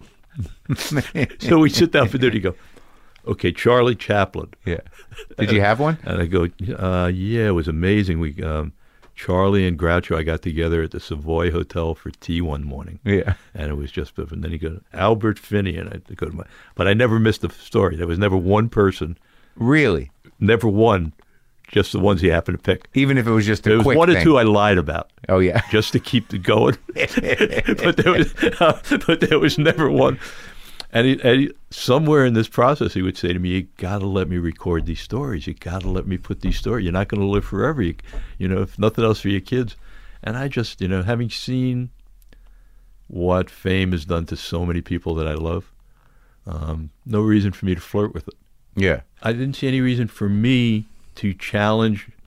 So we sit down for dinner, you go, okay, Charlie Chaplin. Yeah. Did you have one? And I go, yeah, it was amazing. Charlie and Groucho, I got together at the Savoy Hotel for tea one morning. Yeah. And it was just, and then he goes, Albert Finney, and I go to but I never missed a story. There was never one person. Really? Never one, just the ones he happened to pick. Even if it was just a quick There was one thing. or two I lied about. Oh, yeah. Just to keep it going. but there was never one. And he, somewhere in this process, he would say to me, you got to let me record these stories. You got to let me put these stories. You're not going to live forever, if nothing else for your kids. And I just, having seen what fame has done to so many people that I love, no reason for me to flirt with it. Yeah. I didn't see any reason for me to challenge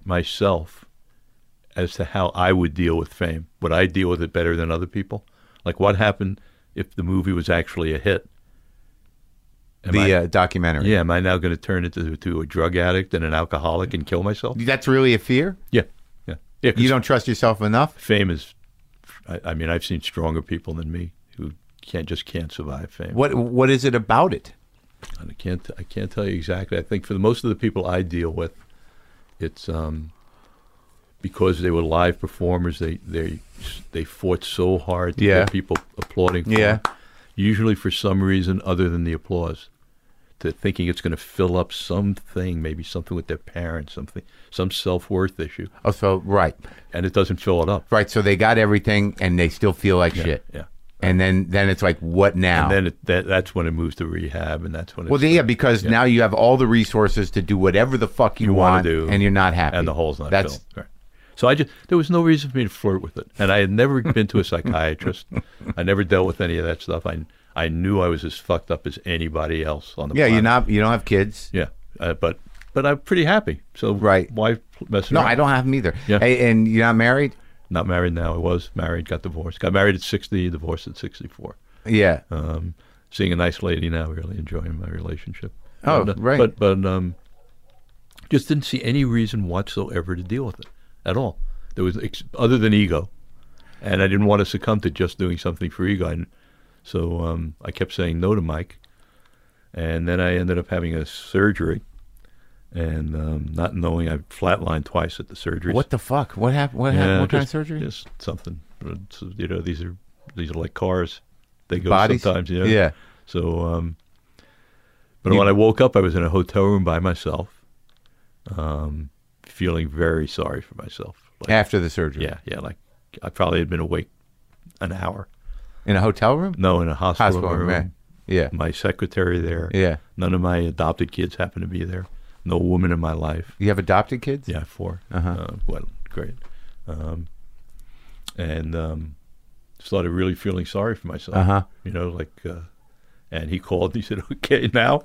myself as to how I would deal with fame. Would I deal with it better than other people? Like, what happened if the movie was actually a hit? Documentary. Yeah, am I now going to turn into a drug addict and an alcoholic and kill myself? That's really a fear? Yeah. You don't trust yourself enough? Fame is, I mean, I've seen stronger people than me who can't survive fame. What is it about it? And I can't tell you exactly. I think for most of the people I deal with, it's because they were live performers. They fought so hard to get people applauding for them. Usually for some reason other than the applause. To thinking it's going to fill up something, maybe something with their parents, some self-worth issue. Oh, so right. And it doesn't fill it up. Right, so they got everything and they still feel like shit. Yeah. And then it's like, what now? And then that's when it moves to rehab, and that's when because now you have all the resources to do whatever the fuck you want to do, and you're not happy. And the hole's not filled. Right. So there was no reason for me to flirt with it. And I had never been to a psychiatrist. I never dealt with any of that stuff. I knew I was as fucked up as anybody else on the planet. You don't have kids. Yeah, but I'm pretty happy. So why mess around? No, I don't have them either. Yeah. Hey, and you're not married? Not married now. I was married, got divorced. Got married at 60, divorced at 64. Yeah. Seeing a nice lady now, really enjoying my relationship. Oh, right. But just didn't see any reason whatsoever to deal with it at all. There was other than ego, and I didn't want to succumb to just doing something for ego. So I kept saying no to Mike, and then I ended up having a surgery, and not knowing I flatlined twice at the surgery. What the fuck? What happened? What kind of surgery? Just something. So, these are like cars. They go Bodies? sometimes. Yeah. So, but when I woke up, I was in a hotel room by myself, feeling very sorry for myself. Like, after the surgery? Yeah. Like I probably had been awake an hour. In a hotel room? No, in a hospital room. Right. Yeah. My secretary there. Yeah. None of my adopted kids happened to be there. No woman in my life. You have adopted kids? Yeah, 4. Well, great. And started really feeling sorry for myself. And he called and he said, "Okay, now?"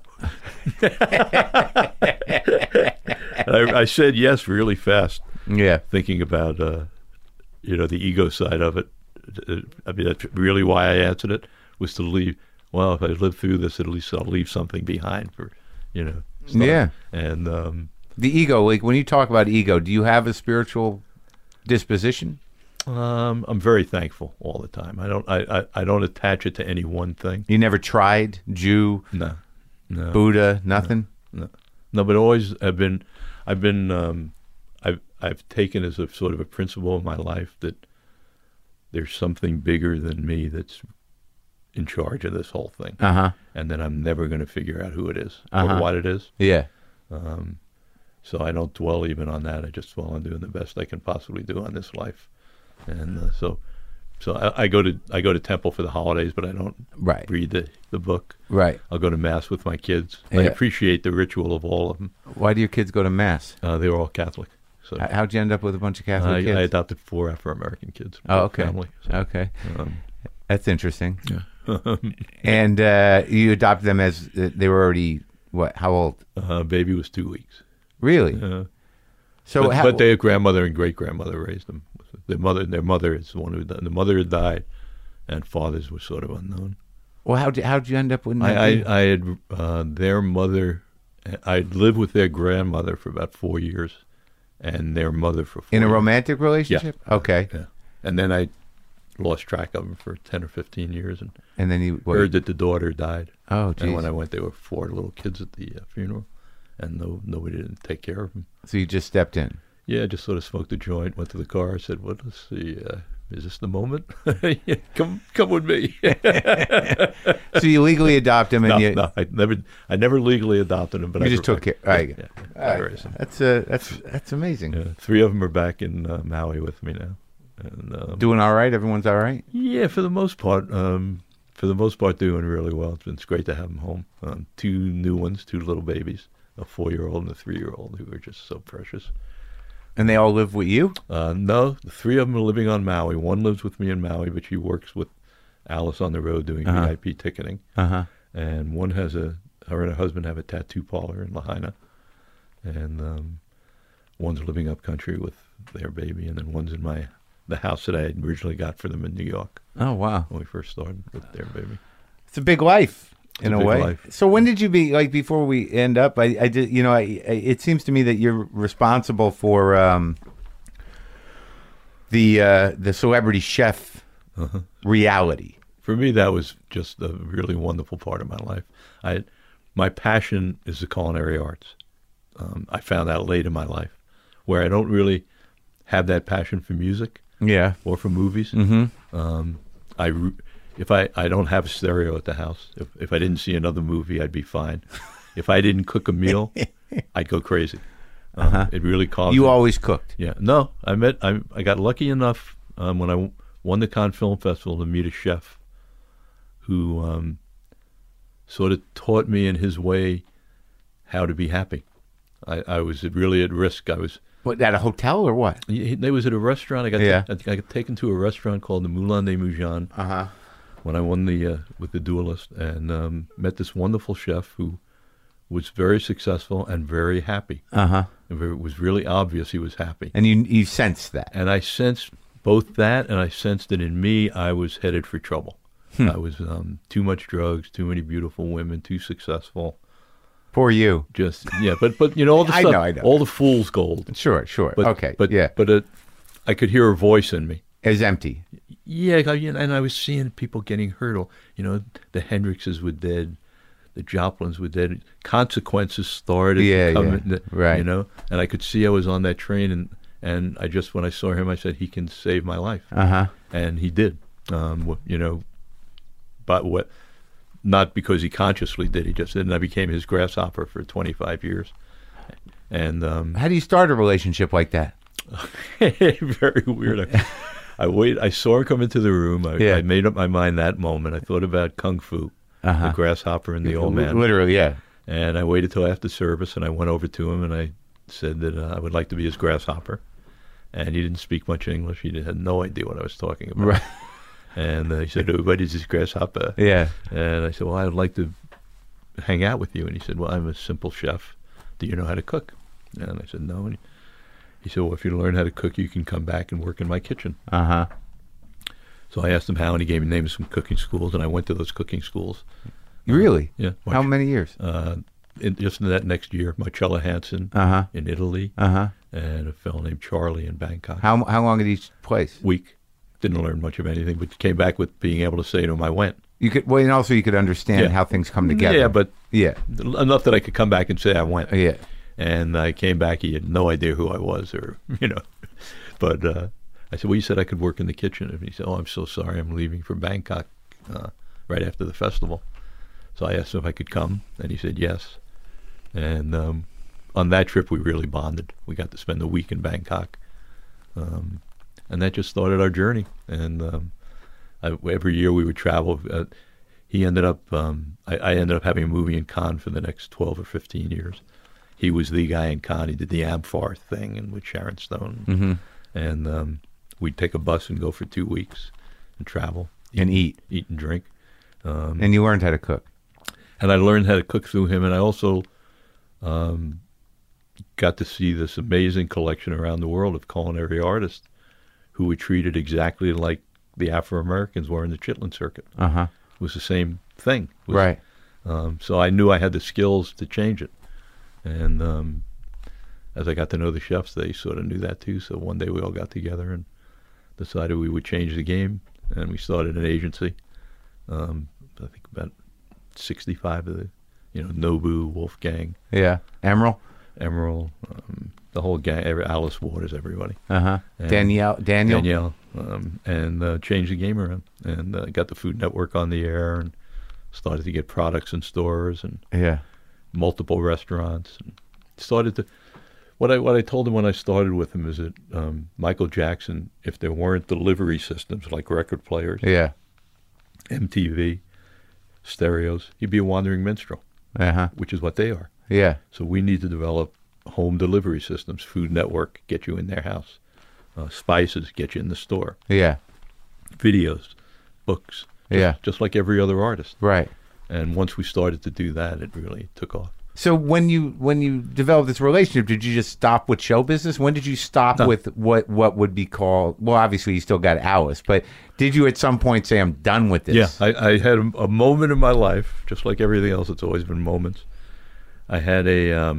I said yes really fast. Yeah. Thinking about, the ego side of it. I mean, that's really why I answered it, was to leave. Well, if I live through this, at least I'll leave something behind for, stuff. Yeah. And the ego, like when you talk about ego, do you have a spiritual disposition? I'm very thankful all the time. I don't attach it to any one thing. You never tried Jew? No. Buddha? Nothing? No, but always I've taken as a sort of a principle in my life that there's something bigger than me that's in charge of this whole thing. And then I'm never going to figure out who it is or what it is. Yeah. So I don't dwell even on that. I just dwell on doing the best I can possibly do on this life. And so I go to temple for the holidays, but I don't read the book. Right. I'll go to mass with my kids. Yeah. I appreciate the ritual of all of them. Why do your kids go to mass? They were all Catholic. So how'd you end up with a bunch of Catholic kids? I adopted 4 Afro-American kids. Oh, okay. Family, so, okay. That's interesting. Yeah. And you adopted them as they were already, what, how old? Baby was 2 weeks. Really? But their grandmother and great-grandmother raised them. Their mother is the one who died. The mother had died, and fathers were sort of unknown. Well, how'd you end up with? I had their mother. I'd lived with their grandmother for about 4 years, and their mother for 4 years. In a romantic relationship? Yeah. Okay. Yeah. And then I lost track of them for 10 or 15 years, and then you heard that the daughter died. Oh, geez. And when I went, there were 4 little kids at the funeral, and nobody didn't take care of them. So you just stepped in. Yeah, I just sort of smoked a joint, went to the car, said, "Well, let's see, is this the moment? Come with me." So you legally adopt him, and no, I never legally adopted him, but you I just took care. Right. Yeah. That's amazing. Yeah, 3 of them are back in Maui with me now, and doing all right. Everyone's all right. Yeah, for the most part. Doing really well. It's great to have them home. 2 new ones, 2 little babies, a 4-year-old and a 3-year-old, who are just so precious. And they all live with you? No, the 3 of them are living on Maui. One lives with me in Maui, but she works with Alice on the road doing VIP ticketing. And one has her and her husband have a tattoo parlor in Lahaina. And one's living up country with their baby, and then one's in the house that I had originally got for them in New York. Oh, wow. When we first started with their baby. It's a big life. In a way. Life. So when did you be, like, before we end up, I did, it seems to me that you're responsible for the celebrity chef reality. For me, that was just a really wonderful part of my life. My passion is the culinary arts. I found out late in my life, where I don't really have that passion for music, or for movies. If I don't have a stereo at the house, if I didn't see another movie, I'd be fine. If I didn't cook a meal, I'd go crazy. It really caused. You always cooked. Yeah. No, I got lucky enough when I won the Cannes Film Festival to meet a chef who sort of taught me in his way how to be happy. I was really at risk. I was. What, at a hotel or what? They was at a restaurant. I got taken to a restaurant called the Moulin des Mougins when I won with the Duelist, and met this wonderful chef who was very successful and very happy. It was really obvious he was happy. And you sensed that. And I sensed both that, and I sensed that in me I was headed for trouble. I was too much drugs, too many beautiful women, too successful. For you. Just, but all the stuff, I know. all the fool's gold. Sure. But I could hear a voice in me. It was empty. Yeah, and I was seeing people getting hurt. The Hendrixes were dead. The Joplins were dead. Consequences started coming, right. And I could see I was on that train, and I just, when I saw him, I said, he can save my life. And he did. But what... Not because he consciously did, he just did, and I became his grasshopper for 25 years. And how do you start a relationship like that? Very weird. I saw him come into the room. I made up my mind that moment. I thought about Kung Fu, the grasshopper and the old man. Literally, yeah. And I waited till after service, and I went over to him, and I said that I would like to be his grasshopper. And he didn't speak much English. He had no idea what I was talking about. Right. And he said, what is this grasshopper? Yeah. And I said, well, I'd like to hang out with you. And he said, well, I'm a simple chef. Do you know how to cook? And I said, no. And he said, well, if you learn how to cook, you can come back and work in my kitchen. So I asked him how, and he gave me names of some cooking schools, and I went to those cooking schools. Really? Yeah. How many years? Just in that next year, Marcella Hansen in Italy, and a fellow named Charlie in Bangkok. How long did each place? Week. Didn't learn much of anything, but came back with being able to say to him, I went. And also you could understand how things come together. Yeah, but enough that I could come back and say I went. Yeah. And I came back, he had no idea who I was, or, But I said, well, you said I could work in the kitchen. And he said, oh, I'm so sorry, I'm leaving for Bangkok right after the festival. So I asked him if I could come, and he said yes. And on that trip, we really bonded. We got to spend a week in Bangkok. And that just started our journey. And every year we would travel. He ended up, I ended up having a movie in Cannes for the next 12 or 15 years. He was the guy in Cannes. He did the Amphar thing and with Sharon Stone. And we'd take a bus and go for 2 weeks and travel. Eat and drink. And you learned how to cook. And I learned how to cook through him. And I also got to see this amazing collection around the world of culinary artists who were treated exactly like the Afro-Americans were in the Chitlin circuit. It was the same thing. Right. So I knew I had the skills to change it. And as I got to know the chefs, they sort of knew that too. So one day we all got together and decided we would change the game. And we started an agency. I think about 65 of the, Nobu, Wolfgang. Yeah. Emerald, the whole gang, Alice Waters, everybody. Danielle. And changed the game around, and got the Food Network on the air, and started to get products in stores, and multiple restaurants, and started to. What I told him when I started with him is that Michael Jackson, if there weren't delivery systems like record players, MTV, stereos, he'd be a wandering minstrel, which is what they are. Yeah. So we need to develop home delivery systems. Food Network, get you in their house. Spices, get you in the store. Yeah. Videos, books. Just like every other artist. Right. And once we started to do that, it really took off. So when you developed this relationship, did you just stop with show business? When did you stop with what would be called? Well, obviously you still got Alice, but did you at some point say, "I'm done with this"? Yeah, I had a moment in my life, just like everything else. It's always been moments. I had a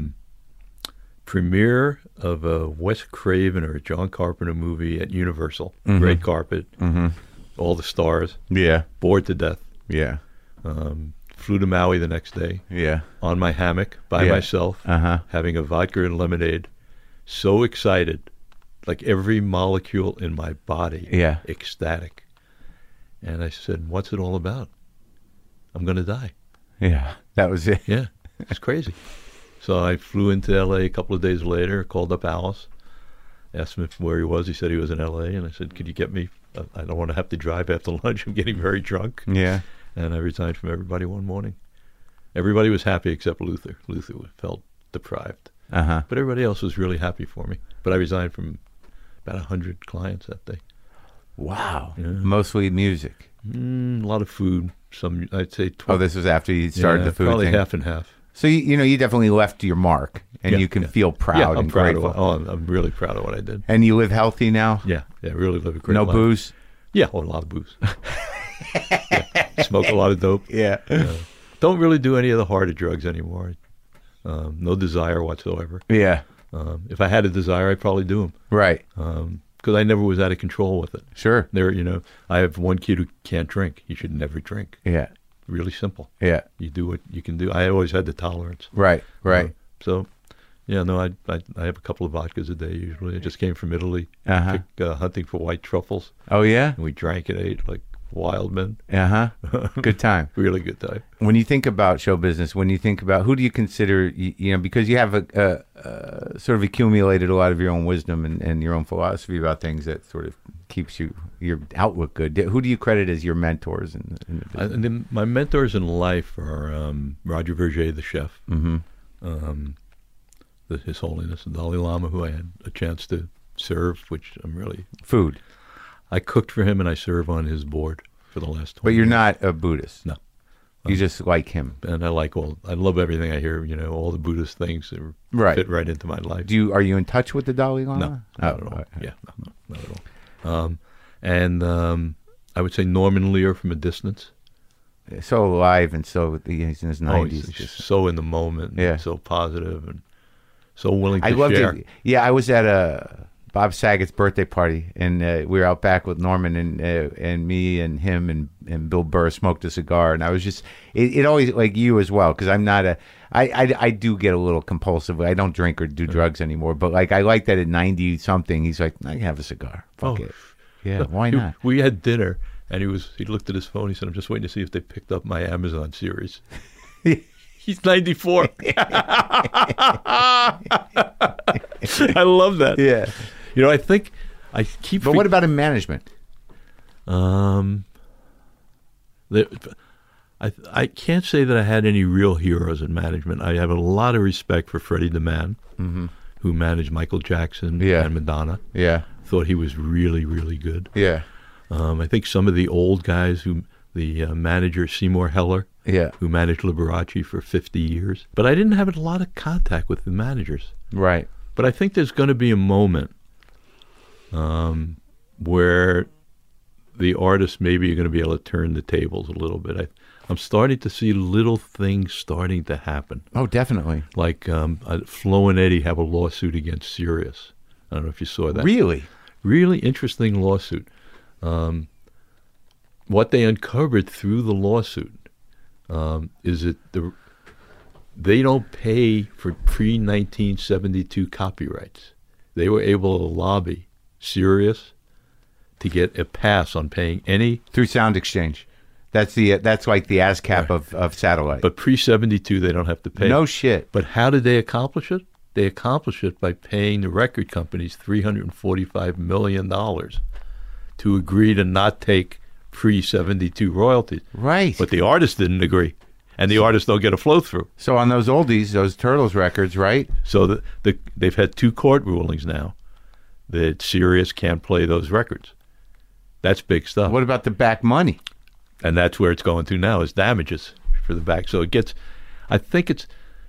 premiere of a Wes Craven or a John Carpenter movie at Universal. Red carpet, all the stars. Yeah, bored to death. Yeah. Flew to Maui the next day. Yeah. On my hammock by myself, having a vodka and lemonade. So excited, like every molecule in my body, ecstatic. And I said, "What's it all about? I'm going to die." Yeah, that was it. Yeah, it's crazy. So I flew into L.A. a couple of days later, called up Alice, asked him where he was. He said he was in L.A. And I said, "Could you get me? I don't want to have to drive after lunch. I'm getting very drunk." Yeah. And I resigned from everybody one morning. Everybody was happy except Luther. Luther felt deprived. But everybody else was really happy for me. But I resigned from about 100 clients that day. Wow. Yeah. Mostly music. A lot of food. Some, I'd say 12. Oh, this was after you started the food probably thing? Half and half. So, you definitely left your mark, and you can feel proud and grateful. I'm really proud of what I did. And you live healthy now? Yeah, really live a great life. No booze? Yeah, a lot of booze. Smoke a lot of dope. Yeah. Don't really do any of the harder drugs anymore. No desire whatsoever. Yeah. If I had a desire, I'd probably do them. Right. Because I never was out of control with it. Sure. I have one kid who can't drink. He should never drink. Yeah. Really simple. Yeah. You do what you can do. I always had the tolerance. Right. So, yeah, no, I have a couple of vodkas a day usually. I just came from Italy, hunting for white truffles. Oh, yeah? And we drank and ate like wild men. Good time. Really good time. When you think about show business, when you think about who do you consider, because you have a sort of accumulated a lot of your own wisdom and your own philosophy about things that sort of keeps your outlook good. Who do you credit as your mentors in the business? My mentors in life are Roger Verger, the chef, His Holiness the Dalai Lama, who I had a chance to serve, which I'm really... Food. I cooked for him and I serve on his board for the last 20 years. But you're not a Buddhist? No. You just like him? And I love everything I hear, all the Buddhist things that fit right into my life. Are you in touch with the Dalai Lama? No, not at all. Yeah, no, not at all. And I would say Norman Lear from a distance. So alive and so he's in his 90s. He's just so in the moment, so positive and so willing to share. Loved it. Yeah, I was at Bob Saget's birthday party, and we were out back with Norman and me and him and Bill Burr smoked a cigar, and I was just it always, like you as well, because I'm not I do get a little compulsive. I don't drink or do drugs anymore, but like I like that at 90 something he's like, I can have a cigar. Fuck it. Yeah, why not? We had dinner, and he looked at his phone. He said, "I'm just waiting to see if they picked up my Amazon series." He's 94. I love that. Yeah. I think I keep... But what about in management? I can't say that I had any real heroes in management. I have a lot of respect for Freddie DeMann, who managed Michael Jackson and Madonna. Yeah. Thought he was really, really good. Yeah. I think some of the old guys, the manager Seymour Heller, who managed Liberace for 50 years. But I didn't have a lot of contact with the managers. Right. But I think there's going to be a moment where the artists maybe are going to be able to turn the tables a little bit. I'm starting to see little things starting to happen. Oh, definitely. Like Flo and Eddie have a lawsuit against Sirius. I don't know if you saw that. Really? Really interesting lawsuit. What they uncovered through the lawsuit is that they don't pay for pre-1972 copyrights. They were able to lobby Sirius to get a pass on paying any... Through Sound Exchange. That's like the ASCAP of satellite. But pre-72, they don't have to pay. No shit. But how did they accomplish it? They accomplished it by paying the record companies $345 million to agree to not take pre-72 royalties. Right. But the artists didn't agree. And the artists don't get a flow-through. So on those oldies, those Turtles records, right? So they've had 2 court rulings now that Sirius can't play those records. That's big stuff. What about the back money? And that's where it's going to now, is damages for the back. So it gets, I think it's,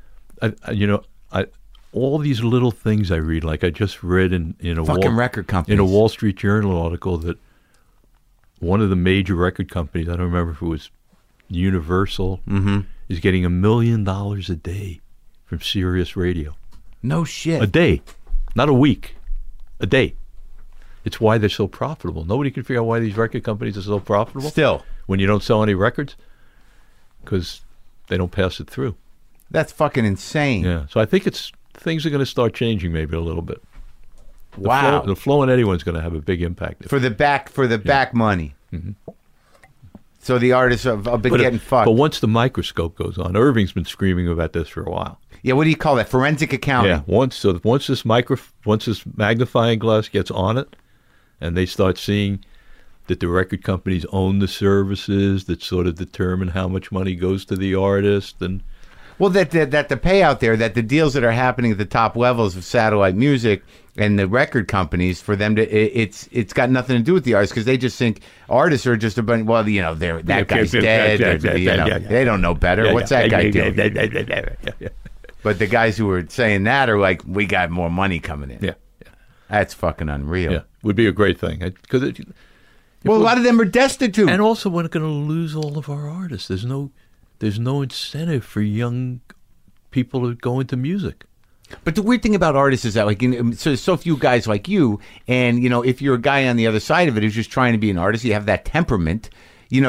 all these little things I read, like I just read in a record companies. In a Wall Street Journal article that one of the major record companies, I don't remember if it was Universal, is getting $1 million a day from Sirius Radio. No shit. A day, not a week, a day. It's why they're so profitable. Nobody can figure out why these record companies are so profitable. Still, when you don't sell any records, because they don't pass it through. That's fucking insane. Yeah. So I think things are going to start changing maybe a little bit. Wow. The flow in anyone's going to have a big impact. For the back money. Mm-hmm. So the artists have been getting fucked. But once the microscope goes on, Irving's been screaming about this for a while. Yeah, what do you call that? Forensic accounting. Yeah, once this magnifying glass gets on it, and they start seeing that the record companies own the services that sort of determine how much money goes to the artist, and that the payout there, that the deals that are happening at the top levels of satellite music and the record companies, for them to it's got nothing to do with the artists, because they just think artists are just a bunch. Well, that guy's dead. They don't know better. What's that guy doing? But the guys who are saying that are like, we got more money coming in. Yeah. That's fucking unreal. Yeah, would be a great thing, because a lot of them are destitute, and also we're going to lose all of our artists. There's no incentive for young people to go into music. But the weird thing about artists is that, like, so few guys like you, and if you're a guy on the other side of it who's just trying to be an artist, you have that temperament. There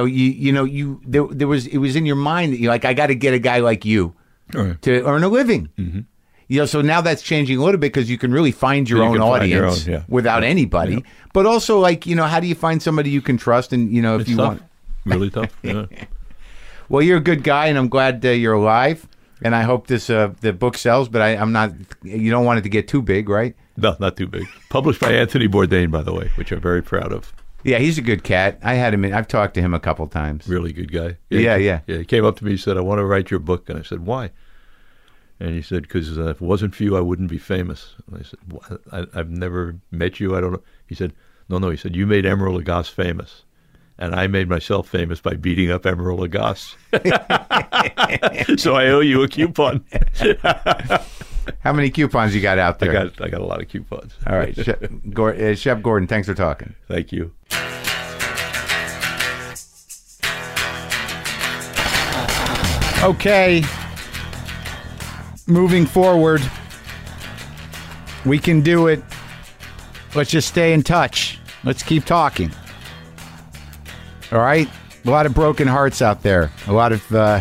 was in your mind that you're like, I got to get a guy like you to earn a living. Mm-hmm. So now that's changing a little bit, because you can really find your own audience without anybody. Yeah. But also, like, how do you find somebody you can trust? And if it's you tough. want, really tough. Yeah. Well, you're a good guy, and I'm glad you're alive. And I hope the book sells, but I'm not. You don't want it to get too big, right? No, not too big. Published by Anthony Bourdain, by the way, which I'm very proud of. Yeah, he's a good cat. I had him in. I've talked to him a couple times. Really good guy. Yeah. He came up to me. He said, "I want to write your book," and I said, "Why?" And he said, "Because if it wasn't for you, I wouldn't be famous." And I said, "I've never met you. I don't know." He said, "No." He said, "You made Emeril Lagasse famous. And I made myself famous by beating up Emeril Lagasse. So I owe you a coupon." How many coupons you got out there? I got a lot of coupons. All right. Shep Gordon, thanks for talking. Thank you. Okay. Moving forward, we can do it. Let's just stay in touch. Let's keep talking. All right? A lot of broken hearts out there. A lot of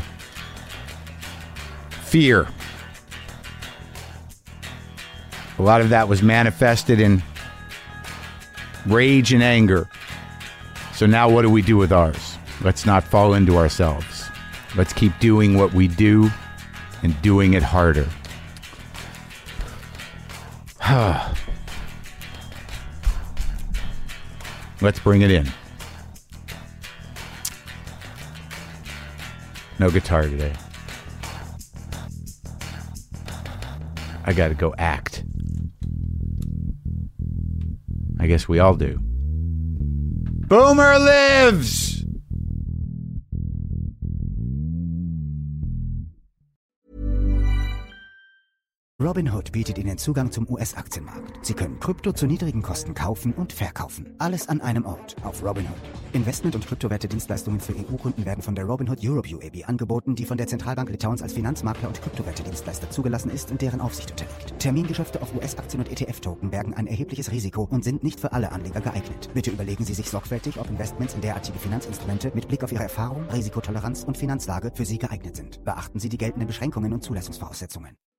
fear. A lot of that was manifested in rage and anger. So now what do we do with ours? Let's not fall into ourselves. Let's keep doing what we do and doing it harder. Let's bring it in. No guitar today. I gotta go act. I guess we all do. Boomer lives! Robinhood bietet Ihnen Zugang zum US-Aktienmarkt. Sie können Krypto zu niedrigen Kosten kaufen und verkaufen. Alles an einem Ort auf Robinhood. Investment- und Kryptowerte-Dienstleistungen für EU-Kunden werden von der Robinhood Europe UAB angeboten, die von der Zentralbank Litauens als Finanzmakler und Kryptowerte-Dienstleister zugelassen ist und deren Aufsicht unterliegt. Termingeschäfte auf US-Aktien und ETF-Token bergen ein erhebliches Risiko und sind nicht für alle Anleger geeignet. Bitte überlegen Sie sich sorgfältig, ob Investments in derartige Finanzinstrumente mit Blick auf Ihre Erfahrung, Risikotoleranz und Finanzlage für Sie geeignet sind. Beachten Sie die geltenden Beschränkungen und Zulassungsvoraussetzungen.